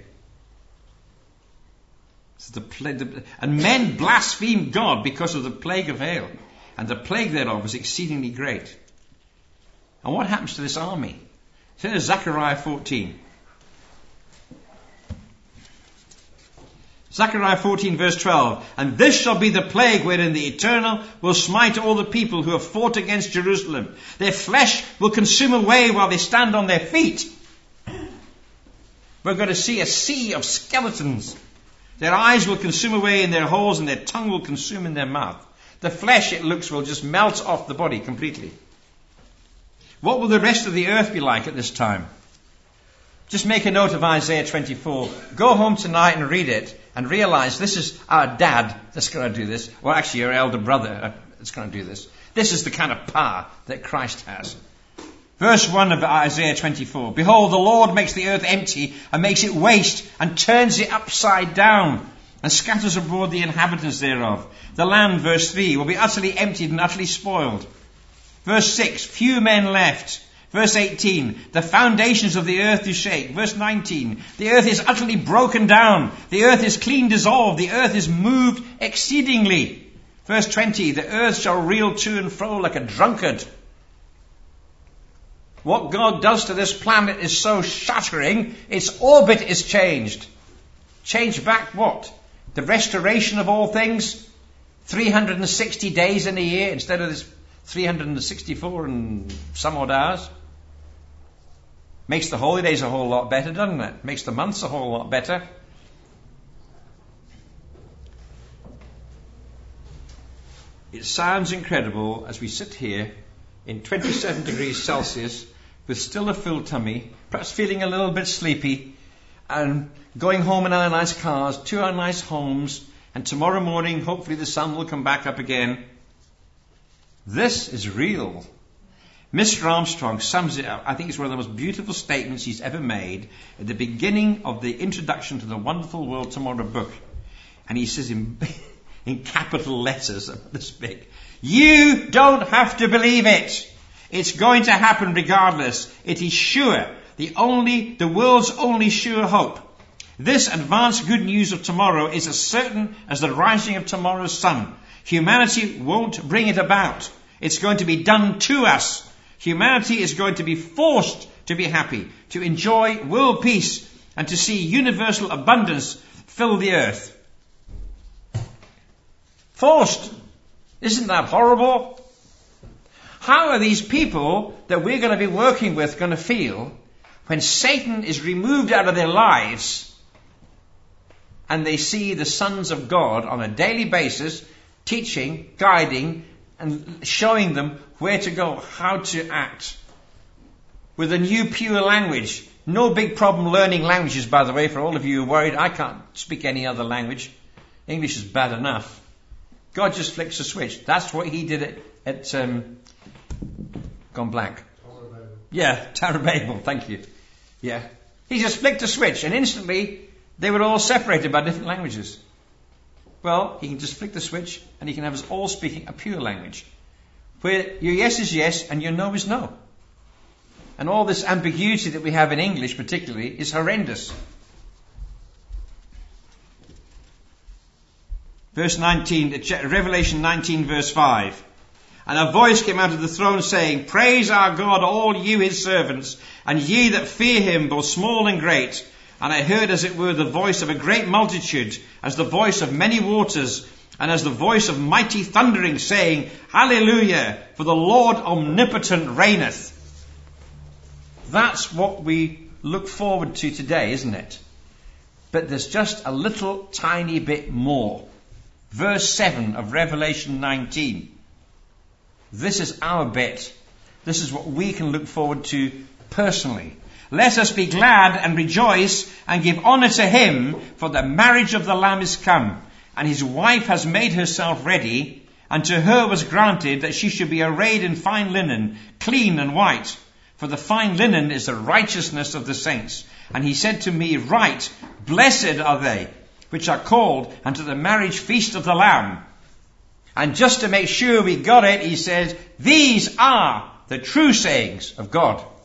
And men blasphemed God because of the plague of hail. And the plague thereof was exceedingly great. And what happens to this army? So there's Zechariah 14. Zechariah 14 verse 12. And this shall be the plague wherein the Eternal will smite all the people who have fought against Jerusalem. Their flesh will consume away while they stand on their feet. We're going to see a sea of skeletons. Their eyes will consume away in their holes, and their tongue will consume in their mouth. The flesh, it looks, will just melt off the body completely. What will the rest of the earth be like at this time? Just make a note of Isaiah 24. Go home tonight and read it and realize this is our dad that's going to do this. Or actually your elder brother that's going to do this. This is the kind of power that Christ has. Verse 1 of Isaiah 24. Behold, the Lord makes the earth empty and makes it waste and turns it upside down and scatters abroad the inhabitants thereof. The land, verse 3, will be utterly emptied and utterly spoiled. Verse 6, few men left. Verse 18, the foundations of the earth do shake. Verse 19, the earth is utterly broken down. The earth is clean dissolved. The earth is moved exceedingly. Verse 20, the earth shall reel to and fro like a drunkard. What God does to this planet is so shattering, its orbit is changed. Changed back what? The restoration of all things? 360 days in a year instead of this 364 and some odd hours. Makes the holidays a whole lot better, doesn't it? Makes the months a whole lot better. It sounds incredible as we sit here in 27 degrees Celsius with still a full tummy, perhaps feeling a little bit sleepy, and going home in our nice cars to our nice homes, and tomorrow morning hopefully the sun will come back up again. This is real. Mr. Armstrong sums it up. I think it's one of the most beautiful statements he's ever made at the beginning of the introduction to the Wonderful World Tomorrow book. And he says in capital letters this big, you don't have to believe it. It's going to happen regardless. It is sure. The world's only sure hope. This advanced good news of tomorrow is as certain as the rising of tomorrow's sun. Humanity won't bring it about. It's going to be done to us. Humanity is going to be forced to be happy, to enjoy world peace, and to see universal abundance fill the earth. Forced. Isn't that horrible? How are these people that we're going to be working with going to feel when Satan is removed out of their lives and they see the sons of God on a daily basis teaching, guiding, and showing them where to go, how to act with a new pure language? No big problem learning languages, by the way, for all of you who are worried. I can't speak any other language. English is bad enough. God just flicks a switch. That's what he did at gone blank. Tower of Babel, thank you. Yeah. He just flicked a switch and instantly they were all separated by different languages. Well, he can just flick the switch and he can have us all speaking a pure language, where your yes is yes and your no is no. And all this ambiguity that we have in English particularly is horrendous. Verse 19, Revelation 19 verse 5. And a voice came out of the throne saying, Praise our God, all you his servants, and ye that fear him, both small and great. And I heard as it were the voice of a great multitude, as the voice of many waters, and as the voice of mighty thundering, saying, Hallelujah, for the Lord omnipotent reigneth. That's what we look forward to today, isn't it? But there's just a little tiny bit more. Verse 7 of Revelation 19. This is our bit. This is what we can look forward to personally. Let us be glad and rejoice and give honor to him, for the marriage of the Lamb is come, and his wife has made herself ready, and to her was granted that she should be arrayed in fine linen, clean and white. For the fine linen is the righteousness of the saints. And he said to me, Write, blessed are they which are called unto the marriage feast of the Lamb. And just to make sure we got it, he says, These are the true sayings of God.